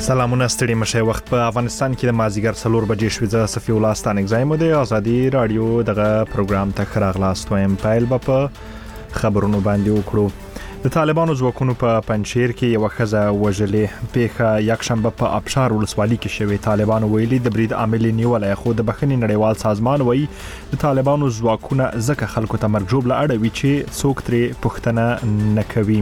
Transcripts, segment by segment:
سلامونه ستړي مشه وخت په افغانستان کې د مازیګر 4 بجې شوې ز صفي الله ستان اگزایم د ازادي رادیو دغه پروګرام ته خراغلاست وایم پایل په خبرونو باندې وکړو د طالبانو ځواکونو په پنجشیر کې یو خزه وژلې پیخه یک شنبه په ابشار ولسوالۍ کې شوې طالبانو ویلي د برید عامل نیولای خو د بخښنې نړیوال سازمان وایي د طالبانو ځواکونه ځکه خلکو ته مرګ جوړ لړوي چې څوک ترې پښتنه نکوي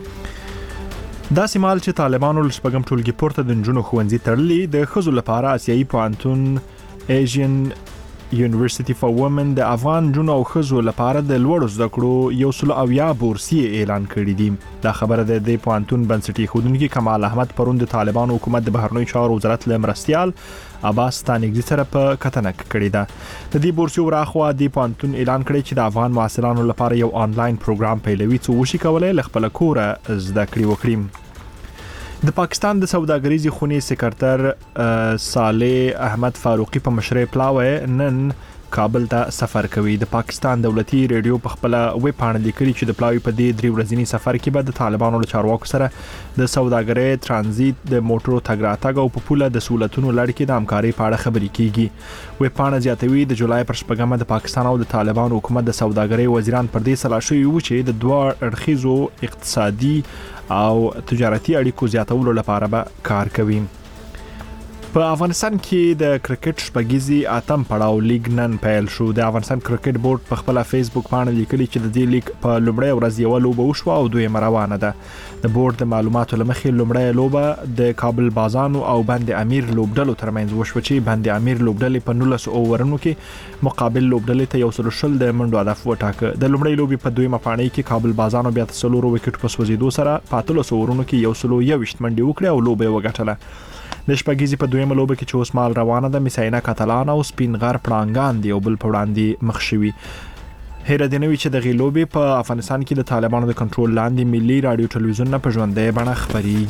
دا سیمال چې طالبانو لشپګم ټولګي پورته د جنونو خوندزي تړلې د خزو لپاره آسیایي پوهنتون ایشین یونیورسيټي فور وومن د افغان جنونو او خزو لپاره د لوړو زده کړو یو سل او یا بورسي اعلان کړی دی دا خبره د پوهنتون بنسټي خودونکو کمال احمد پرون د طالبانو حکومت د بهرنیو چارو وزارت لمرستيال عباس تانګزي سره په کتنک کړی دا د دې بورسي وراخوا د پوهنتون اعلان کړی چې د افغان محصلانو لپاره یو آنلاین پروګرام پیلوي چې وشي کولای لخپل کوره زده کړې وکړي د پاکستان د سوداګریزي خونې سکرټر صالح احمد فاروقي په مشرۍ پلاوی نن کابل ته سفر کوي د پاکستان دولتي ریډیو په خپل ویب پاڼه لیکلي چې د پلاوی په دې 3 ورځنی سفر کې به د طالبانو له چارواکو سره د سوداګرۍ ترانزیت د موټرو تګ راتګ او په پوله د سہولتونو لړ کې د همکارۍ په اړه خبرې کیږي ویب پاڼه زیاتوي د جولای پر شپږمه د پاکستان او د طالبانو حکومت د سوداګرۍ وزیران پر دې سلا شوی و چې د دوه اړخیزو اقتصادي او تجارتي اړیکو زیاتولو لپاره به کار کوي په افغانستان کې د کرکټ شپږیزي اتم پړاو لیګ نن پیل شو د افغانستان کرکټ بورډ په خپل فیسبوک باندې لیکلي چې د دې لیګ په لومړی ورځ یو لوبه وشو او دویمه روانه ده د بورډ د معلوماتو لمخې لومړی لوبه د کابل بازانو او بند امیر لوبډلو ترمنځ وشو چې بند امیر لوبډلې په 19 اوورونو کې مقابل لوبډلې ته یو سل شل د منډو هدف وټاکه د لومړی لوبې په دویمه پاڼې کې کابل بازانو بیا 3 وکټ په سوځیدو سره په 13 اوورونو کې یو سل 21 منډي وکړه او لوبه وګټله د شپږیزي په دویمه لوبه کې چې اوسمال روانه ده میساینا کاتالان او سپین غر پړانګان دی او بل په وړاندې مخ شوي هر د نوې چې د غیلوبې په افغانستان کې د طالبانو د کنټرول لاندې ملي رادیو ټلویزیون نه په ژوندۍ بڼه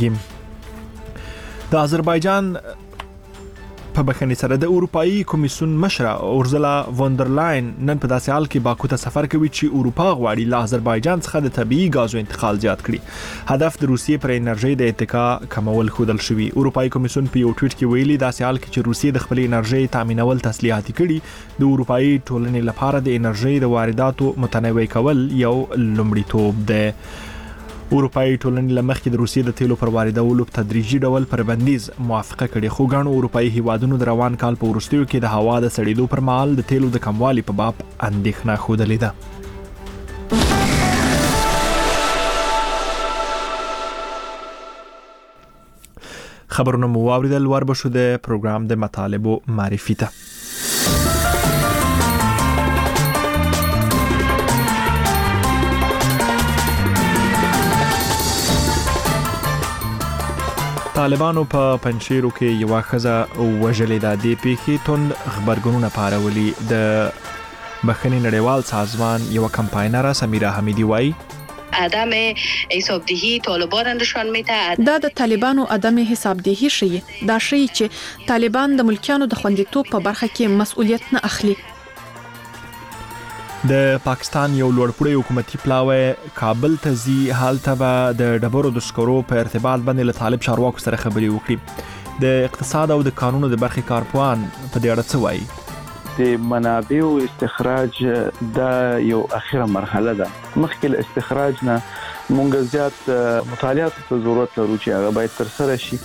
خبريږي د آذربایجان په بخښنې سره د اروپאי کمیسیون مشره اورزلا وندرلاین نن په داسې حال کې باکو ته سفر کوي چې اروپا غواړي له آذربایجان څخه د طبيعي غازو انتقال زیات کړي هدف د روسیې پر انرژي د اتکا کمول خودل شوی اروپאי کمیسیون په یو ټویټ کې ویلي داسې حال کې چې روسیې د خپل انرژي تامینول تسلیحاتي کړي د اروپאי ټولنې لپاره د انرژي د وارداتو متنوع کول یو لومړیتوب ده اروپאי ټولنې لمخې د روسیې د تیلو پر واردولو په تدریجي ډول پر بندیز موافقه کړې خو ګڼو اروپאי هیوادونو د روان کال په وروستیو کې د هوا د سړېدو پر مهال د تیلو د کموالي په باب اندېښنه ښودلې ده خبرونه مو واوریدل وربشو د پروګرام د مطالبو معرفي ته طالبانو په پنجشیرو کې یو خزه وژلې د دې پیښې توند خبرګونونه پارولي د بخښنې نړیوال سازمان یو کمپاینر سمیرا حمیدی وایي عدم حسابدهی طالبان نشان میده دا د طالبانو عدم حسابدهی شي دا شي چې طالبان د ملکیانو د خوندیتوب په برخه کې مسؤلیت نه اخلي د پاکستان یو لوړپوړی حکومتي پلاوی کابل ته ځي حالته به د ډبرو د سکرو په ارتباط باندې له طالب چارواکو سره خبرې وکړي د اقتصاد او د قانونو د برخې کارپوهان په دې اړه څه وایي د منابعو استخراج د یو اخیره مرحله ده مخکې له استخراج نه مونږ زیات مطالعات ته ضرورت لرو چې هغه باید تر سره شي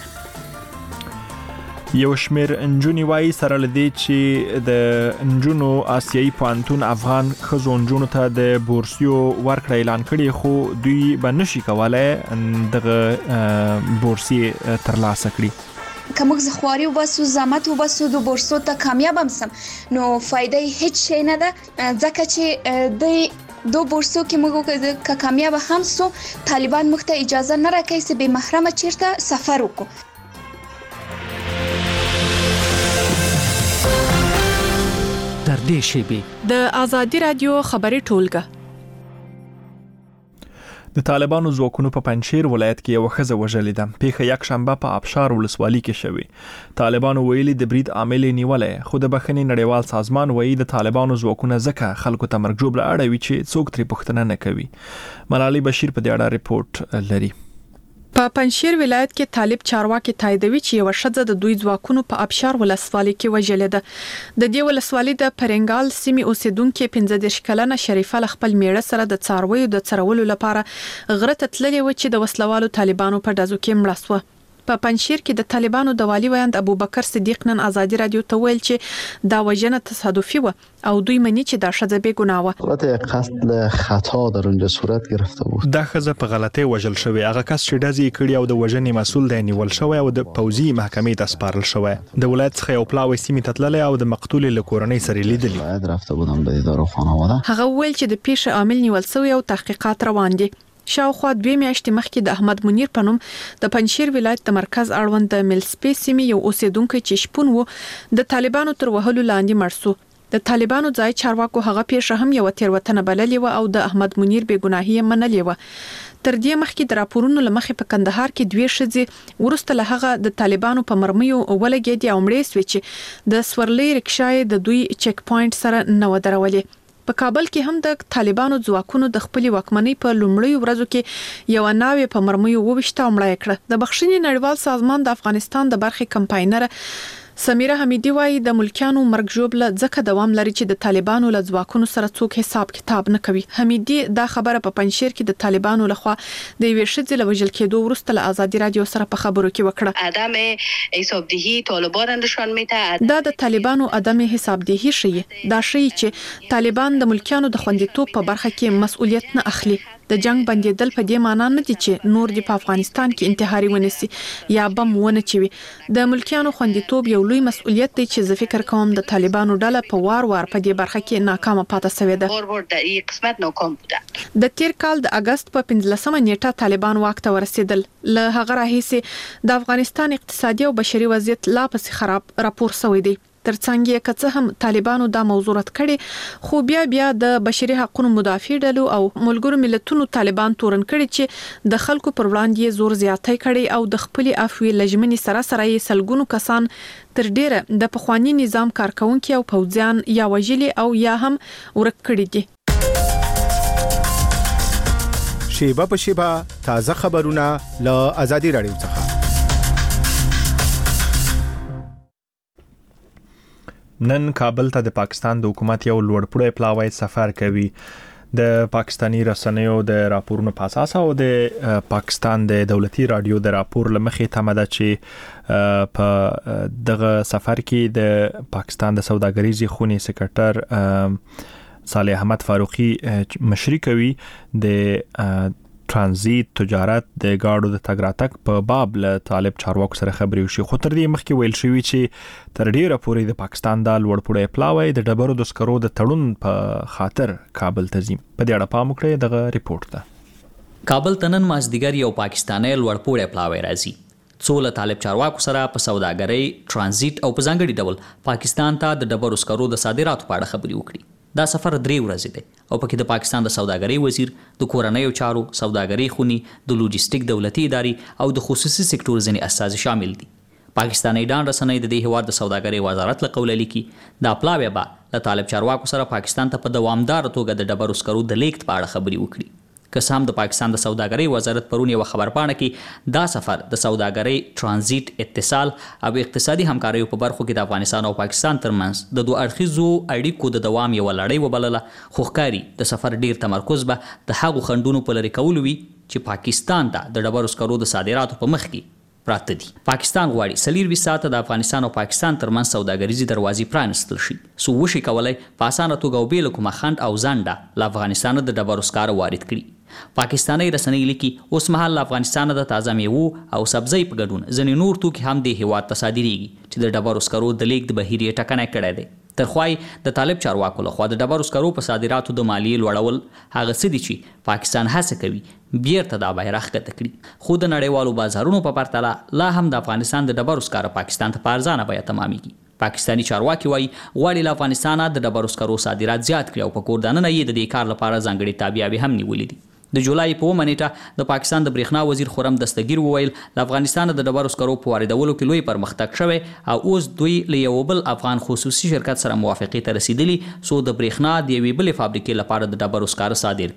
یو شمیر انجونی وای سره لدی چې د انجونو آسیایي پوهنتون افغان خزو انجونو ته د بورسیو ورکړه اعلان کړي خو دوی به نشي کولای دغه بورسي ترلاسه کړي که موږ زخواري وباسو زحمت وباسو د بورسو ته کامیاب هم سم نو فائدې هیڅ شي نه ده ځکه چې د دو بورسو کې موږ که کامیاب هم سو طالبان موږ ته اجازه نه راکوي چې به محرمه چیرته سفر وکړو در دې شیبې د ازادي رادیو خبري ټولګه د طالبانو ځواکونو په پنجشیر ولایت کې یو خزه وژلې ده پیښه یک شنبه په ابشار ولسوالۍ کې شوې طالبانو ویلي د برید عامل نیولې خو د بخښنې نړیوال سازمان وایي د طالبانو ځواکونه ځکه خلکو ته مرګ جوړ اړوي چې څوک ترې پښتنه نه کوي ملالي بشیر په دې اړه ریپورت لري په پنځشیر ولایت کې طالب چارواکي تاییدوي چې یو شذ د دوی ځواکونو په ابشار ولسوالۍ کې وژل ده. د دې ولسوالۍ د پرنګال سیمې اوسیدونکو 15 کلنه شریفه خپل میړه سره د څارویو د څرولو لپاره غره ته تللې و چې د وسلوالو طالبانو په ډزو کې مړه شوه. په پنځشیر کې د طالبانو د والی ویاند ابوبکر صدیق نن ازادي رادیو ته ویل چې دا وژنه تصادفي و او دوی مني چې دا شذ به ګناه و. البته قصد خطا در اونجا صورت گرفته بود. دا خزه په غلطه وژل شوی. هغه کس چې ډزې کړی او د وژنې مسول دی نیول شوی او د پوځي محکمې ته سپارل شوی. د ولایت څخه یو پلاوی سیمې ته تللی او د مقتول له کورنۍ سره لیدلی. باید رفته بودم به دیدار خانواده. هغه ویل چې د پیښې عامل نیول شوی او تحقیقات روان دي. شاوخوا 2 میاشتې مخکې د احمد منیر په نوم د پنځشیر ولایت د مرکز اړوند د ملسپی سیمې یو اوسیدونکو چې شپون وو د طالبانو تر وهلو لاندې مړ شو. د طالبانو ځای چارواکو هغه پیښه هم یو تیروتنه بللې و او د احمد منیر بې ګناهي منلې و. تر دې مخکې د راپورونو لمخې په کندهار کې 2 ښځې ورسته له هغه د طالبانو په مرمیو ولګېدي او مړې سوې چې د سورلۍ رکشای د دوی چک پوینټ سره نه ودرولې. په کابل کې هم د طالبانو ځواکونو د خپل واکمنۍ په لومړیو ورځو کې یو ناوې په مرمیو وويشته او مړه کړه. د بخښنې نړیوال سازمان د افغانستان د برخې کمپاینر سمیره حمیدی وايي د ملکیانو مرګ ژوبله ځکه دوام لري چې د طالبانو له ځواکونو سره څوک حساب کتاب نه کوي. حمیدی دا خبره په پنځشیر کې د طالبانو لخوا د یوې ښځې له وژل کېدو وروسته له ازادي رادیو سره په خبرو کې وکړه. عدم حسابدهی طالبان نشان میده. دا د طالبانو عدم حسابدهی ښيي. دا ښيي چې طالبان د ملکیانو د خوندیتوب په برخه کې مسؤلیت نه اخلي. د جنگ بندیدل په دې معنی نه دي چې نور د افغانستان کې انتحاري ونسي یا بم ونه چوي. د ملکیانو خوندیتوب یو لوی مسؤلیت دی چې زه فکر کوم د طالبانو ډله په وار په دې برخه کې ناکامه پاتې شوې ده. در این قسمت ناکام بوده. د تیر کال د اگست په 15مه نیټه طالبان واک ته ورسېدل. له هغه راهیسې د افغانستان اقتصادي او بشري وضعیت لا پسې خراب راپور شوی دی. ترڅنګ یې که څه هم طالبانو دا موضوع رد کړي خو بیا د بشري حقوقو مدافع ډلو او ملګرو ملتونو طالبان تورن کړي چې د خلکو پر وړاندې زور زیاتی کړي او د خپل عفوي لجمنې سره یې سلګونو کسان تر ډیره د پخوانی نظام کارکونکو او پوځیان یا وژلي او یا هم ورک کړي دي. شیبه په شیبه تازه خبرونه له ازادي رادیو څخه. نن کابل ته د پاکستان د حکومت یو لوړپوړی پلاوی سفر کوي. د پاکستانی رسنیو د راپورونو په اساس او د پاکستان د دولتي رادیو د راپور لمخې تمه ده چې په دغه سفر کې د پاکستان د سوداګریزي خونې سکرټر صالح احمد فاروقي مشري کوي. د ترانزیت تجارت د گاډو د تګ راتګ په باب له طالب چارواکو سره خبرې وشي. خو تر دې مخکې ویل شوی چې تر ډیره پورې د پاکستان د لوړپوړی پلاوی د ډبرو د سکرو د تړون په خاطر کابل ته ځي. په دې اړه پام وکړئ دغه ریپورت ته. کابل ته نن مازدیګر یو پاکستاني لوړپوړی پلاوی راځي. څو له طالب چارواکو سره په سوداګرۍ ترانزیت او په ځانګړي ډول پاکستان ته د ډبرو سکرو د صادراتو په اړه خبرې وکړي. دا سفر 3 ورځې دی او پکې د پاکستان د سوداګرۍ وزیر، د کورنیو چارو، سوداګرۍ خونې، د لوجستیک دولتي ادارې او د خصوصي سکتور ځینې استازي شامل دي. پاکستاني ډان رسنۍ د دې هیواد د سوداګرۍ وزارت له قوله لیکي دا پلاوی به له طالب چارواکو سره پاکستان ته په دوامدار توګه د ډبرو سکرو د لیږد په اړه خبرې وکړي. که سم د پاکستان د سوداګرۍ وزارت پرون یو خبرپاڼه کې دا سفر د سوداګرۍ ترانزیت اتصال او اقتصادي همکاریو په برخو کې د افغانستان او پاکستان ترمنځ د دوه اړخیزو اړیکو د دوام یو لړۍ وبلله. خو ښکاري د سفر ډیر تمرکز به د هغو خنډونو په لرې کولو وي چې پاکستان ته د ډبرو سکرو د صادراتو په مخ کې پراته دي. پاکستان غواړي 24 ساعته د افغانستان او پاکستان ترمنځ سوداګریزي دروازې پرانستل شي سو وشي کولای په اسانه توګه او بیل کومه خند او زنده له افغانستان د ډبرو سکرو وارد کړي. پاکستاني رسنۍ لیکي اوس مهال له افغانستان د تازه میوو او سبزی په ګډون ځینې نور توکي هم د هیواد ته صادریږي چې د ډبرو سکرو د لیږد بهیر یې ټکنی کړی دی. ترخوای د طالب چارواکو لخوا د ډبرو سکرو په صادراتو د مالیې لوړول هغه څه دي چې پاکستان هڅه کوي بیرته دا بیرغ کته کړي. خو د نړیوالو بازارونو په پرتله لا هم د افغانستان د ډبرو سکرو پاکستان ته په ارزانه بیه تمامېږي. پاکستانی چارواکي وایي غواړي له افغانستانه د ډبرو سکرو صادرات زیات کړي او په کوردانه یې د دې کار لپاره ځانګړي تابعیاوې هم نیولې دي. د جولای په 1 نیټه د پاکستان د برېښنا وزیر خرم دستگیر وویل د افغانستان د ډبرو سکرو په واردولو کې لوی پرمختګ شوی او اوس دوی له یو بل افغان خصوصي شرکت سره موافقه ته رسیدلی سو د برېښنا د یوې بلې فابریکې لپاره د ډبرو سکرو صادر کړي.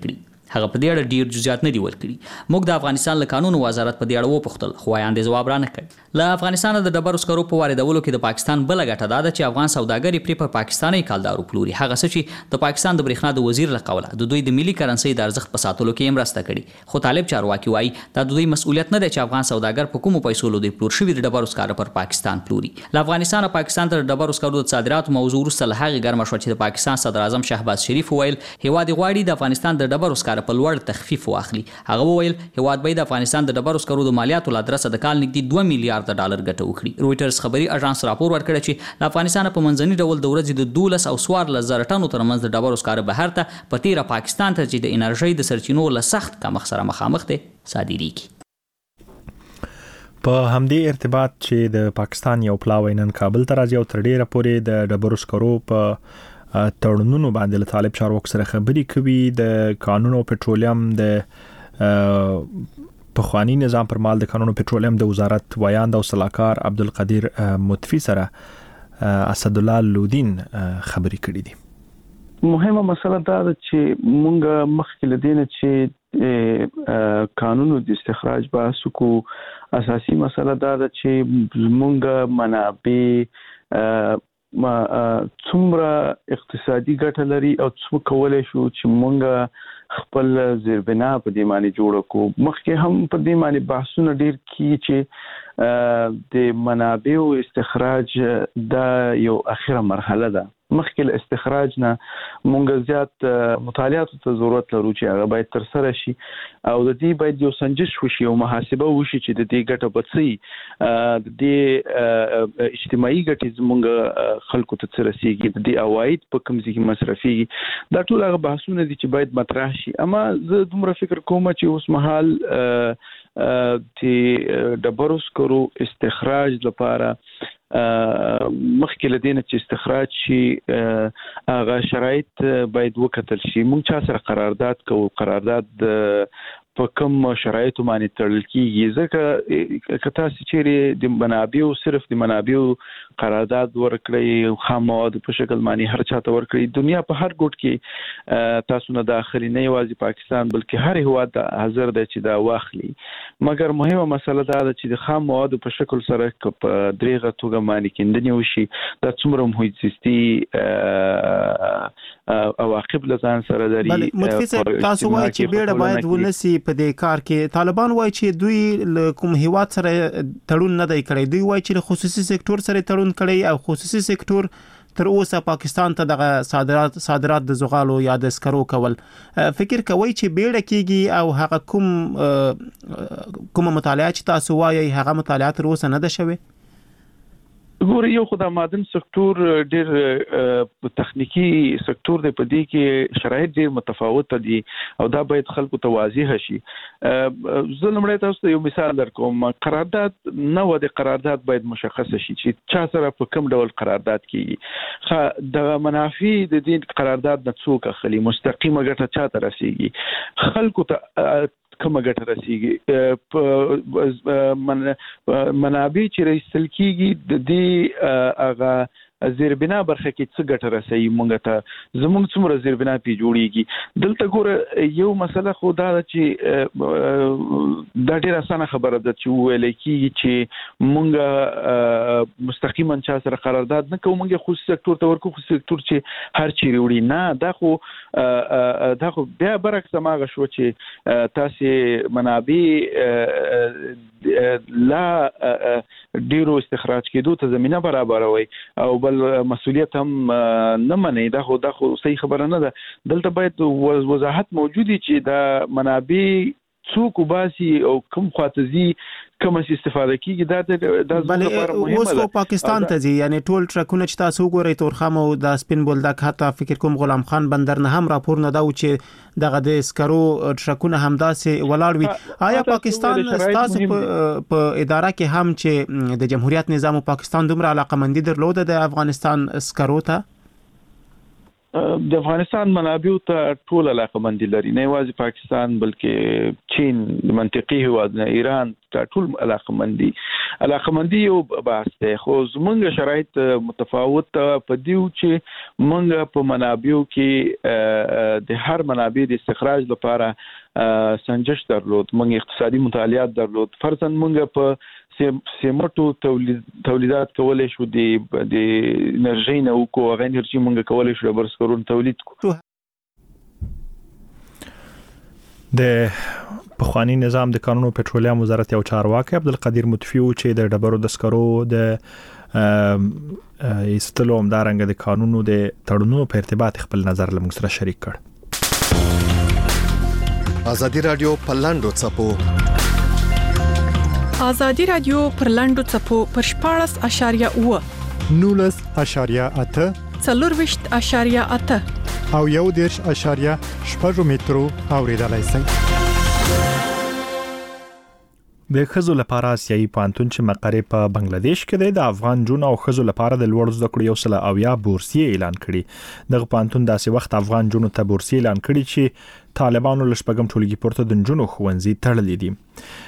هغه په دې اړه ډیر جزئیات نه دی ورکړي. موږ د افغانستان له قانون وزارت په دې اړه وپوښتل خو وایاندې ځواب را نه کړ. له افغانستان د ډبرو سکرو په واردولو کې د پاکستان بل غټه ده چې افغان سوداګر پرې په پاکستاني کالدارو پلوري. هغه څه چې د پاکستان د برېښنا د وزیر له قوله د دوی د ملي کرنسي د ارزښت په ساتلو کې مرسته کړي. خو طالب چارواکي وایي دا د دوی مسؤلیت نه دی چې افغان سوداګر په کومو پیسو له دوی پلور شوي د ډبرو سکاره پر پاکستان پلوري. له افغانستان پاکستان ته د ډبرو سکرو د صادراتو موضوع وروسته له هغې ګرمه شوه چې د پاکستان صدر اعظم شهباز شریف وویل هیواد غواړي د افغانستان د ډبرو سکاره په لوړ تخفیف واخلي. هغه وویل هیواد به د افغانستان د ډبرو سکرو د مالیاتو له ادرسه د کال نږدې 2 میلیارډ ډالر ګټه وکړي. رويټرز خبري اژانس راپور ورکړی چې د افغانستان په منځني ډول د ورځې د 12 او 14 زره ټنو ترمنځ د ډبرو سکاره بهر ته په تیره پاکستان ته چې د انرژي د سرچینو له سخت کمښت سره مخامخ دي صادریږي. په همدې ارتباط چې د پاکستان یو پلاوی نن کابل ته راځي او تر ډیره پورې د ډبرو سکرو په تړونونو باندې له طالب چارواکو سره خبرې کوي. د قانون او پټرولیم د پخوانی نظام پر مال د قانون او پټرولیم د وزارت وایاند او صلاحکار عبدالقدیر مطفی سره اسد الله لودین خبرې کړې دي. مهمه مسله دا ده چې مونږ مخکې لدینه چې قانون د استخراج بحث کو اساسي مسله دا ده چې مونږ منابع څومره اقتصادي ګټه لري او څو کولای شو چې مونږ خپل زیربنا په دې معنی جوړ کو. مخکې هم په دې معنی بحثونه ډیر کی چې د منابع استخراج دا یو اخیره مرحله ده. مخکې استخراج نه مونږ زیات مطالعات ته ضرورت لرو چې هغه باید تر سره شي او د دې باید یو سنجش وشي او محاسبه وشي چې د دې ګټه بڅي د دې اجتماعي ګټې مونږ خلکو ته رسیږي د دې عواید په کوم ځای کې مصرفيږي. دا ټول هغه بحثونه دي چې باید مطرح شي. اما زه دومره فکر کوم چې اوس مهال چې ډبرو سکرو استخراج لپاره مخکې لدینه چې استخراج شي هغه شرایط باید وکتل شي. مونږ چا سره قرارداد کوو، قرارداد په کوم شرایطو باندې تړل کیږي. ځکه که تاسو چیرې د منابعو صرف د منابعو قرارداد ورکړئ خام مواد په شکل باندې هر چاته ورکړئ، دنیا په هر ګوټ کې تاسو نه داخلي نه یوازې پاکستان بلکې هر هیواد حاضر دی چې دا واخلي. مګر مهمه مسله دا ده چې د خام مواد په شکل سره په دریغه توګه باندې کېندنې وشي دا څومره محیط زیستي عواقب لزان سره لري. بلې متفق تاسو وایي چې بیړه باید ونسی په دې کار کې. طالبان وایي چې دوی کوم هیواد سره تړون نه دی کړی، دوی وایي چې خصوصي سکتور سره تړون کړی او خصوصي سکتور تر اوسه پاکستان ته دغه صادرات د زغالو یا د سکرو کول. فکر کوي چې بیړه کیږي او هغه کوم مطالعه چې تاسو وایي هغه مطالعه تر اوسه نه ده شوی؟ ګور یو خدای مادن سکتور ډیر تخنیکی سکتور دی، په دې کې شرایط ډیر متفاوت دي او دا باید خلکو ته واضح شي. زه لمړی تاسو ته یو مثال درکوم. قرارداد نه و د قرارداد باید مشخص شي چې چا سره په کوم ډول قرارداد کیږي، د منافع د دې قرارداد نه څوک اخلي، مستقیمه ګټه چاته رسیږي، خلکو ته کومه ګټه رسیږي، منابع چې رسیدل کیږي د دې هغه زیربنا برخه کې څه ګټه رسي مونږ ته، زموږ څومره زیربنا پی جوړیږي. دلته ګوره یو مسله خو دا چې دا ډیره اسانه خبره ده چې ویل کیږي چې مونږ مستقیما چا سره قرارداد نه کوو، مونږ خصوصي سکتور ته ورکو، خصوصي سکتور چې هر چیرې وړي نه. دا خو بیا برعکس ماغه شو چې تاسو منابع لا ډیرو استخراج کېدو ته زمينه برابروي او بل مسؤلیت هم نه مني. دا خو صحیح خبره نه ده. دلته باید وضاحت موجودي چې دا منابع څوک وباسي او کوم خاطزي کوم استفاده کیږي. دا بلې اوس خو پاکستان ته ځي، یعنی ټول ټرکونه چې تاسو وګورئ تورخم او د سپین بولدک، حتی فکر کوم غلام خان بندر نه هم راپور نه دا چې دغه د سکرو ټرکونه همداسې ولاړ وي. آیا پاکستان تاسو په اداره کې هم چې د جمهوریت نظام او پاکستان دومره علاقمندي درلوده د افغانستان سکرو ته؟ د افغانستان منابع ته ټول علاقمندي لري، نه یوازې پاکستان بلکې چین، منطقي هیوادونه، ایران ټول علاقمندي یو بحث دی. خو زمونږ شرایط متفاوت په دیو چې مونږ په منابعو کې د هر منابع د استخراج لپاره سنجش درلود، مونږ اقتصادي مطالعات درلود. فرضاً مونږ په سیمټو تولیدات کولای شو د انرژي نه وکړو، هغه انرژي مونږ کولای شو د برسکرون تولید کړو. د پخوانی نظام د قانون او پټرولیم وزارت یو چارواکي عبدالقدیر مطفی چې د ډبرو د سکرو د استلو همدارنګه د قانونو د تړونونو په ارتباط خپل نظر له موږ سره شریک کړ. ازادي رادیو په لاندو چپو ازادي رادیو پر لاندو چپو پر 14.8 19.8 24.8 او 1.8 مترو اوریدلای شئ. د خزو لپاره آسیایي پانتون چې مقر په بنگلاديش کې دی، د افغان جون او خزو لپاره د لوړ زده کړو یو سل او یا بورسیه اعلان کړي. دغه پانتون داسې وخت افغان جون ته بورسیه اعلان کړي چې طالبانو لشپګم ټولګي پورته د جنونو خوندزي تړلې دي.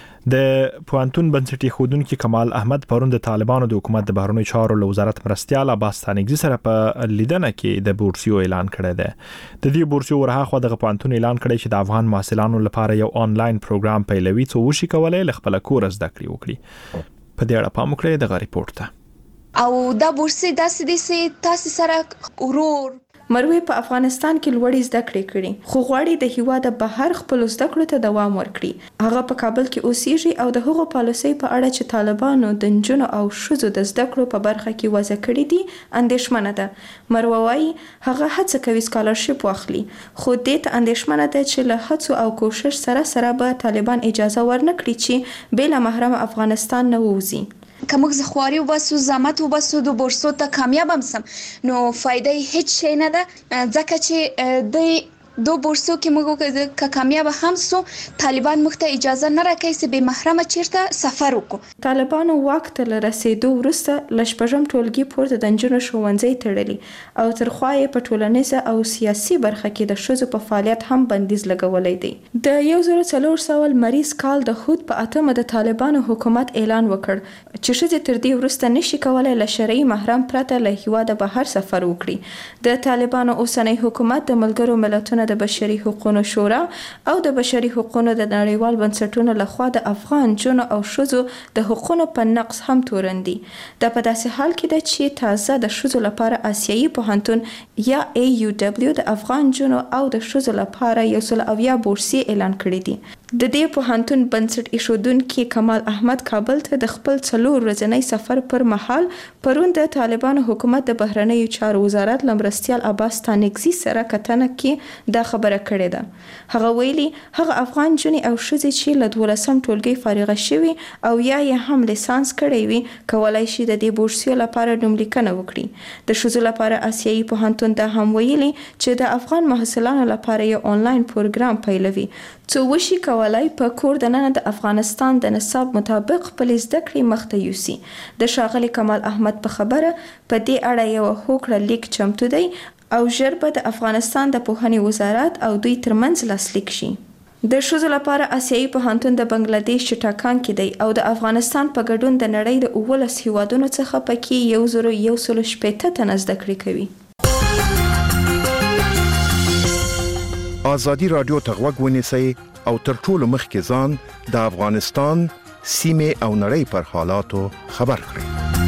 د پوانتون بنسټي خودونکو کمال احمد پرون د طالبانو د حکومت د بهرنیو چارو وزارت مرستيال عباس ثانګزي سره په لیدنه کې د بورسیو اعلان کړی دی. د دې بورسیو ورهاخوا د پوانتون اعلان کړی چې د افغان محصلانو لپاره یو آنلاین پروګرام پیلوي څو وشي کولای ل خپل کور زده کړی وکړي. په دې اړه پام وکړئ د ریپورت ته. او دا بورسي داسې دي چې تاسو سره ورور مروه په افغانستان کې لوړې زده کړې کړې، خو غواړي د هیواد بهر خپل زده کړو ته دوام ورکړي. هغه په کابل کې اوسېږي او د هغو پالیسۍ په اړه چې طالبانو د نجونو او ښځو د زده کړو په برخه کې وضع کړې دي اندېښمنه ده. مروه وايي هغه هڅه کوي سکالرشپ واخلي، خو دې ته اندېښمنه ده چې له هڅو او کوشش سره به طالبان اجازه ورنکړي چې بې له محرم افغانستان نه ووځي. که موږ زخواري وباسو، زحمت وباسو، د بورسو ته کامیاب هم سم، نو فایده هیڅ شي نه ده. ځکه چې د دو بورسو کې موږ کامیاب هم سو، طالبان موږ ته اجازه نه راکوي چې بې محرمه چیرته سفر وکړو. طالبانو واک ته رسیدو وروسته لشپږم ټولګي پورته د نجونو ښوونځي تړلي او ترخوا یې په ټولنیزه او سیاسي برخه کې د ښځو په فعالیت هم بندیز لګولی دی. د 1400 مریض کال د خود په 8 د طالبانو حکومت اعلان وکړ چې ښځې تر دې وروسته نشي کولای له شرعي محرم پرته له هیواده بهر سفر وکړي. د طالبانو اوسنی حکومت د ملګرو ملتونو د بشري حقوقو شورا او د بشري حقوقو د نړیوال بنسټونو لخوا د افغان جنو او ښځو د حقوقو په نقض هم تورندي. دا په داسې حال کې ده چې تازه د ښځو لپاره آسیایي پوهنتون یا AUW د افغان جنو او د ښځو لپاره 100 بورسي اعلان کړی دي. د دې پوهنتون بنسټ ایښودونکي کمال احمد کابل ته د خپل 4 ورځنی سفر پر مهال پرون د طالبانو حکومت د بهرنیو چارو وزارت لمرستيال عباس ثانګزي سره کتنه کې دا خبره کړې ده. هغه ویلي هغه افغان جنې او ښځې چې له 12 ټولګي فارغه شوي او یا یې هم لیسانس کړی وي کولای شي د دې بورسیو لپاره نوملیکنه وکړي. د ښځو لپاره آسیایي پوهنتون دا هم ویلي چې د افغان محصلانو لپاره یو آنلاین پروګرام پیلوي څو وشي کولای په کور دننه د افغانستان د نصاب مطابق خپل زده کړې مخته یوسي. د ښاغلي کمال احمد په خبره په دې اړه یو هوکړه لیک چمتو دی او ژر به د افغانستان د پوهنې وزارت او دوی ترمنځ لاسلیک شي. د ښځو لپاره آسیایي پوهنتون د بنگلاديش ټاکان کې دی او د افغانستان په ګډون د نړۍ د 19 هیوادونو څخه پکې 1160 تنه زده کړې کوي. ازادي رادیو ته غوږ ونیسئ او تر ټولو مخکې ځان د افغانستان سیمه او نړۍ پر حالاتو خبر کړئ.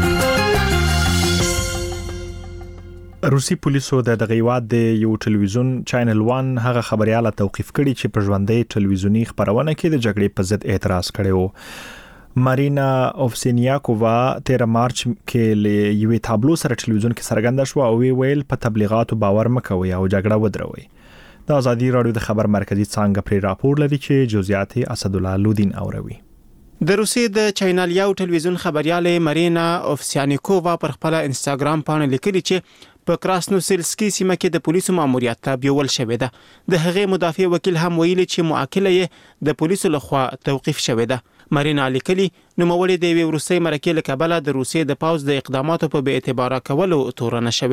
روسي پولیسو د دغیواد د یو ټلویزیون چینل 1 هغه خبرياله توقيف کړي چې په ژوندۍ ټلویزیونی خبرونه کې د جګړې په ضد اعتراض کړي وو. مارینا اوفسینیاکووا 13 مارچ کې له یوې تابلو سره ټلویزیون کې څرګنده شو او ویل په تبلیغاتو باور مکوئ او جګړه ودروي. د ازادي رادیو د خبر مرکزی څنګه پر راپور لري چې جزئیات اسد الله لودین اوروي. د روسیې د چینل یو ټلویزیون خبرياله مارینا اوفسینیاکووا پر خپل انستګرام باندې لیکلي چې په کراسنوسلسکي سیمه کې د پولیسو ماموریت ته بیول شوې ده. د هغې مدافع وکیل هم ویلي چې معاقله یې د پولیسو لخوا توقيف شوې ده. مارینا لیکلي نوموړي د وروستي مرکې له کبله د روسیې د پاوز د اقداماتو په بې اعتباره کولو تورنه شوې ده.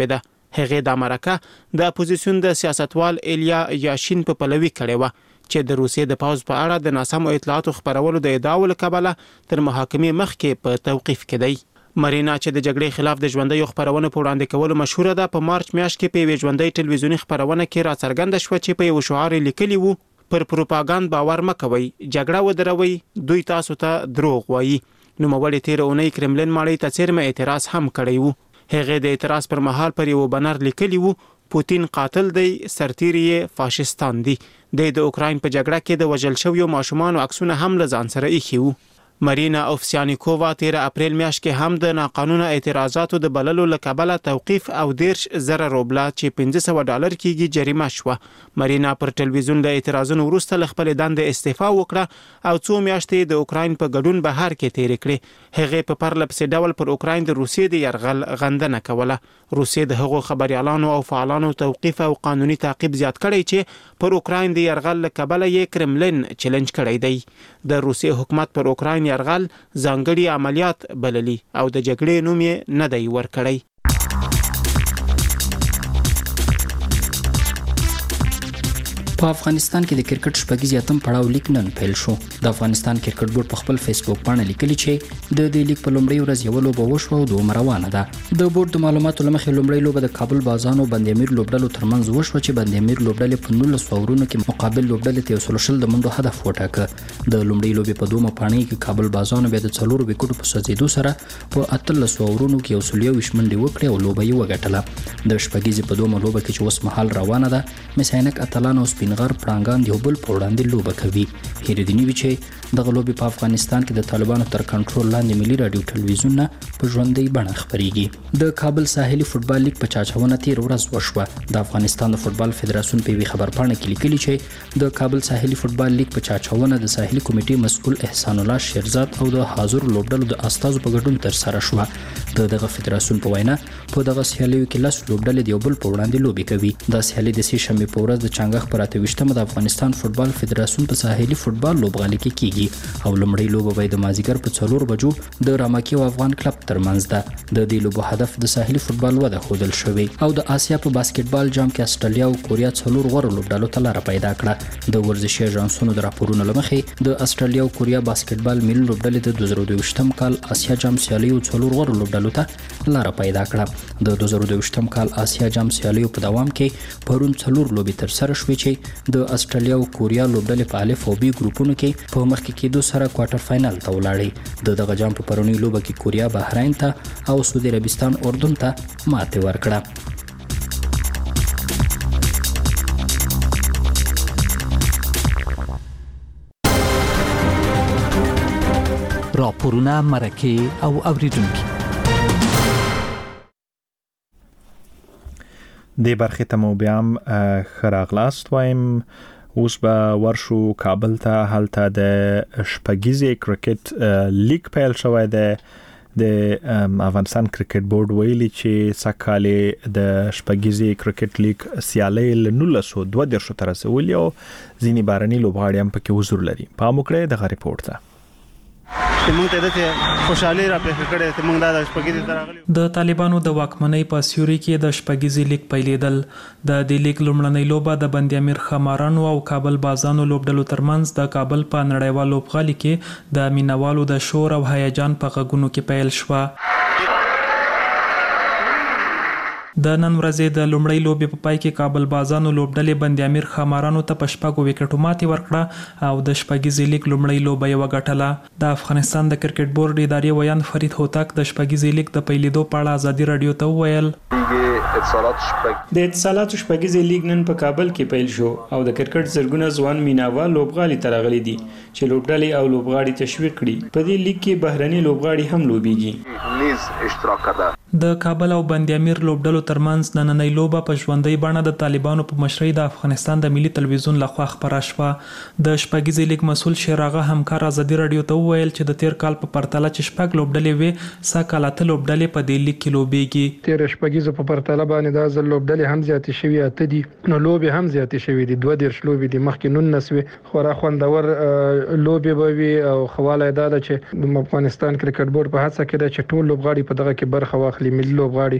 هغه د مرکه د اپوزیسیون د سیاستوال ایلیا یاشین په پلوي کړي و چې د روسیې د پاوز په اړه د ناسمو اطلاعاتو خبرولو د ادعاو له کبله تر محاکمې مخکې په توقیف کې دی. مرینا چې د جګړې خلاف د ژوندۍ خبرونه په وړاندې کولو مشهوره ده، په مارچ میاشت کې په یوې ژوندۍ ټلویزیونی خبرونه کې راڅرګنده شوه چې په یو شعار لیکلی وو پر پروپاګاند باور مکوئ، جګړه ودروي، دوی تاسو ته دروغ وایي. نوموړي تیر اونۍ کرملین ماړی ته څیرمه اعتراض هم کړی وو. هغه د اعتراض پر مهال پر یو بنر لیکلی وو پوتین قاتل دی، سرتیری فاشستان دی. د اوکراین په جګړه کې د وژل شویو ماشومانو عکسونه هم له ځان سره ایښي وو. مرینا اوفسیانیکووا 13 اپریل میاشت کې هم د ناقانونه اعتراضاتو د بللو له کبله توقیف او 10,000 روبلا چې $500 کېږي جریمه شوه. مرینا پر ټلویزیون د اعتراضونو وروسته له خپل دندې استعفا وکړه او څو میاشتې د اوکراین په ګډون بهر کې تیرې کړې. هغه په پرله پسې ډول پر اوکراین د روسیې د یرغل غندنه کوله. روسیې د هغو خبريالانو او فعالانو توقیف او قانوني تعقیب زیات کړی چې پر اوکراین د یرغل له کبله یې کرملین چیلنج کړی دی. د روسیې حکومت پر اوکراین یرغل ځانګړي عملیات بللي او د جګړې نوم یې نه دی ورکړی. په افغانستان کې د کرکټ شپږیز اتم پړاو لیگ نن پیل شو. د افغانستان کرکټ بورډ په خپل فیسبوک باندې لیکلي چې د دې لیگ په لومړۍ ورځ یو لوبه وشوه او دوه روانه ده. د بورډ د معلوماتو لمخې لومړۍ لوبه د کابل بازان او بند امیر لوبډلو ترمنځ وشوه چې بند امیر لوبډلې په 19 اورونو کې مقابل لوبډلې ته 100 د منډو هدف وټاکه. د لومړۍ لوبې په دوه پاڼې کې کابل بازان بیا د 4 وکټو په سوځیدو سره په 18 اورونو کې 121 منډې وکړې او لوبه یې وګټله. د شپږیز په دوه لوبه کې چې اوس مهال روانه ده، مساینک اتلان او سپینغر پړانګان یو بل په وړاندې لوبه کوي. هیریدنی وی چې دغه لوبې په افغانستان کې د طالبانو تر کنټرول لاندې ملي رادیو ټلویزیون نه په ژوندۍ بڼه خبريږي. د کابل ساحلي فوتبال لیگ په چاچاونه 13 ورځ وشوه. د افغانستان د فوتبال فدراسیون په خبر پاڼه کې لیکلي چې د کابل ساحلي فوتبال لیگ په چاچاونه د ساحلي کمیټې مسؤل احسان الله شیرزاد او د حاضر لوبډلو د استازو په ګډون تر سره شوه. دغه فدراسیون په وینا په دغه سیالیو کې لاس لوبډلې د یو بل په وړاندې لوبي کوي. د سیالي د سې شنبه په ورځ د چنګښ پر 28مه د افغانستان فوتبال فدراسیون په ساحلي فوتبال لوبغالي کې کیږي او لومړی لوبه به د مازیګر په 4 بجو د رامکی او افغان کلب ترمنځ ده. د دې لوبو هدف د ساحلي فوتبال وده خودل شوی او د آسیا په باسکټبال جام کې استرالیا او کوریا 4 غوړ لوبډلو ته لار پیدا کړه. د ورزشي اژانسونو د راپورونو لمخې د استرالیا او کوریا باسکټبال ملي لوبډلې د 2022م کال آسیا جام سیالیو 4 غوړ لوبډلو ته لار پیدا کړه. د 2022م کال آسیا جام سیالیو په دوام کې پرون 4 لوبې تر سره شوې چې د استرالیا او کوریا لوبډلې په الف او بي ګروپونو کې په مخکې کېدو سره کوارټر فائنل ته ولاړې. د دغه جام په پرونی لوبه کې کوریا بحرین ته او سعودي عربستان اردن ته ماتې ورکړه. راپورونه مرکه او اوریدونکو د برخې ته مو بیا هم خراغلاست وایم. اوس به ورشو کابل ته، هلته د شپږیزې کرکټ لیگ پیل شوی دی. د افغانستان کرکټ بورډ ویلي چې سکهاله د شپږیزې کرکټ لیگ سیالۍ له 1922 تر رسولې او ځینې بارني لوبغاړي هم پکې حضور لري. پام وکړئ دغه ریپورت ته. موږ ته د خوشحالي را پېښ کړې ته موږ د شپږیزې ترغلي د طالبانو د واکمنۍ په سیوري کې د شپږیزې لیگ پیلېدل. د دې لیگ لومړنۍ لوبه د بند امیر خمارانو او کابل بازانو لوبډلو ترمنځ د کابل په نړیوال لوبغالي کې د مینوالو د شور او هیجان په غږونو کې پیل شوه. د نن ورځې د لومړۍ لوبې په پای کې کابل بازانو لوبډلې بند امیر خمارانو ته په 6 وکټو ماتې ورکړه او د شپږیزې لیگ لومړۍ لوبه یې وګټله. د افغانستان د کرکټ بورډ اداري ویان فرید هوتک د شپږیزې لیگ د پیلېدو په اړه ازادي رادیو ته وویل د اتصالاتو شپږیزې لیگ نن په کابل کې پیل شو او د کرکټ زرګونه ځوان میناوال لوبغالي ته راغلي دي چې لوبډلې او لوبغاړي تشویق کړي. په دې لیگ کې بهرني لوبغاړي هم لوبيږي. نیز اشتراک کړه. د کابل او بند امیر لوبډلو ترمنځ نننۍ لوبه په ژوندۍ بڼه د طالبانو په مشرۍ د افغانستان د ملي تلویزیون لخوا خبره شوه. د شپږیزې لیگ مسول شیراغه همکار ازادي رادیو ته وویل چې د تیر کال په پرتله چې شپږ لوبډلې وې ساکالاته لوبډلې په دې لیگ کې لوبېږي. تیر شپږیزې په پرتله باندې د ځل لوبډلې هم زیاتې شوي اته دي، نو لوبې هم زیاتې شوي دي. 22 لوبې دي، مخکې 19 وې. خورا خوندور لوبې به وي او خواله دا ده چې د افغانستان کرکټ بورډ په هڅه کې ده چې ټول لوبغاړي په دغه کې برخه واخلي. ملي لوبغاړي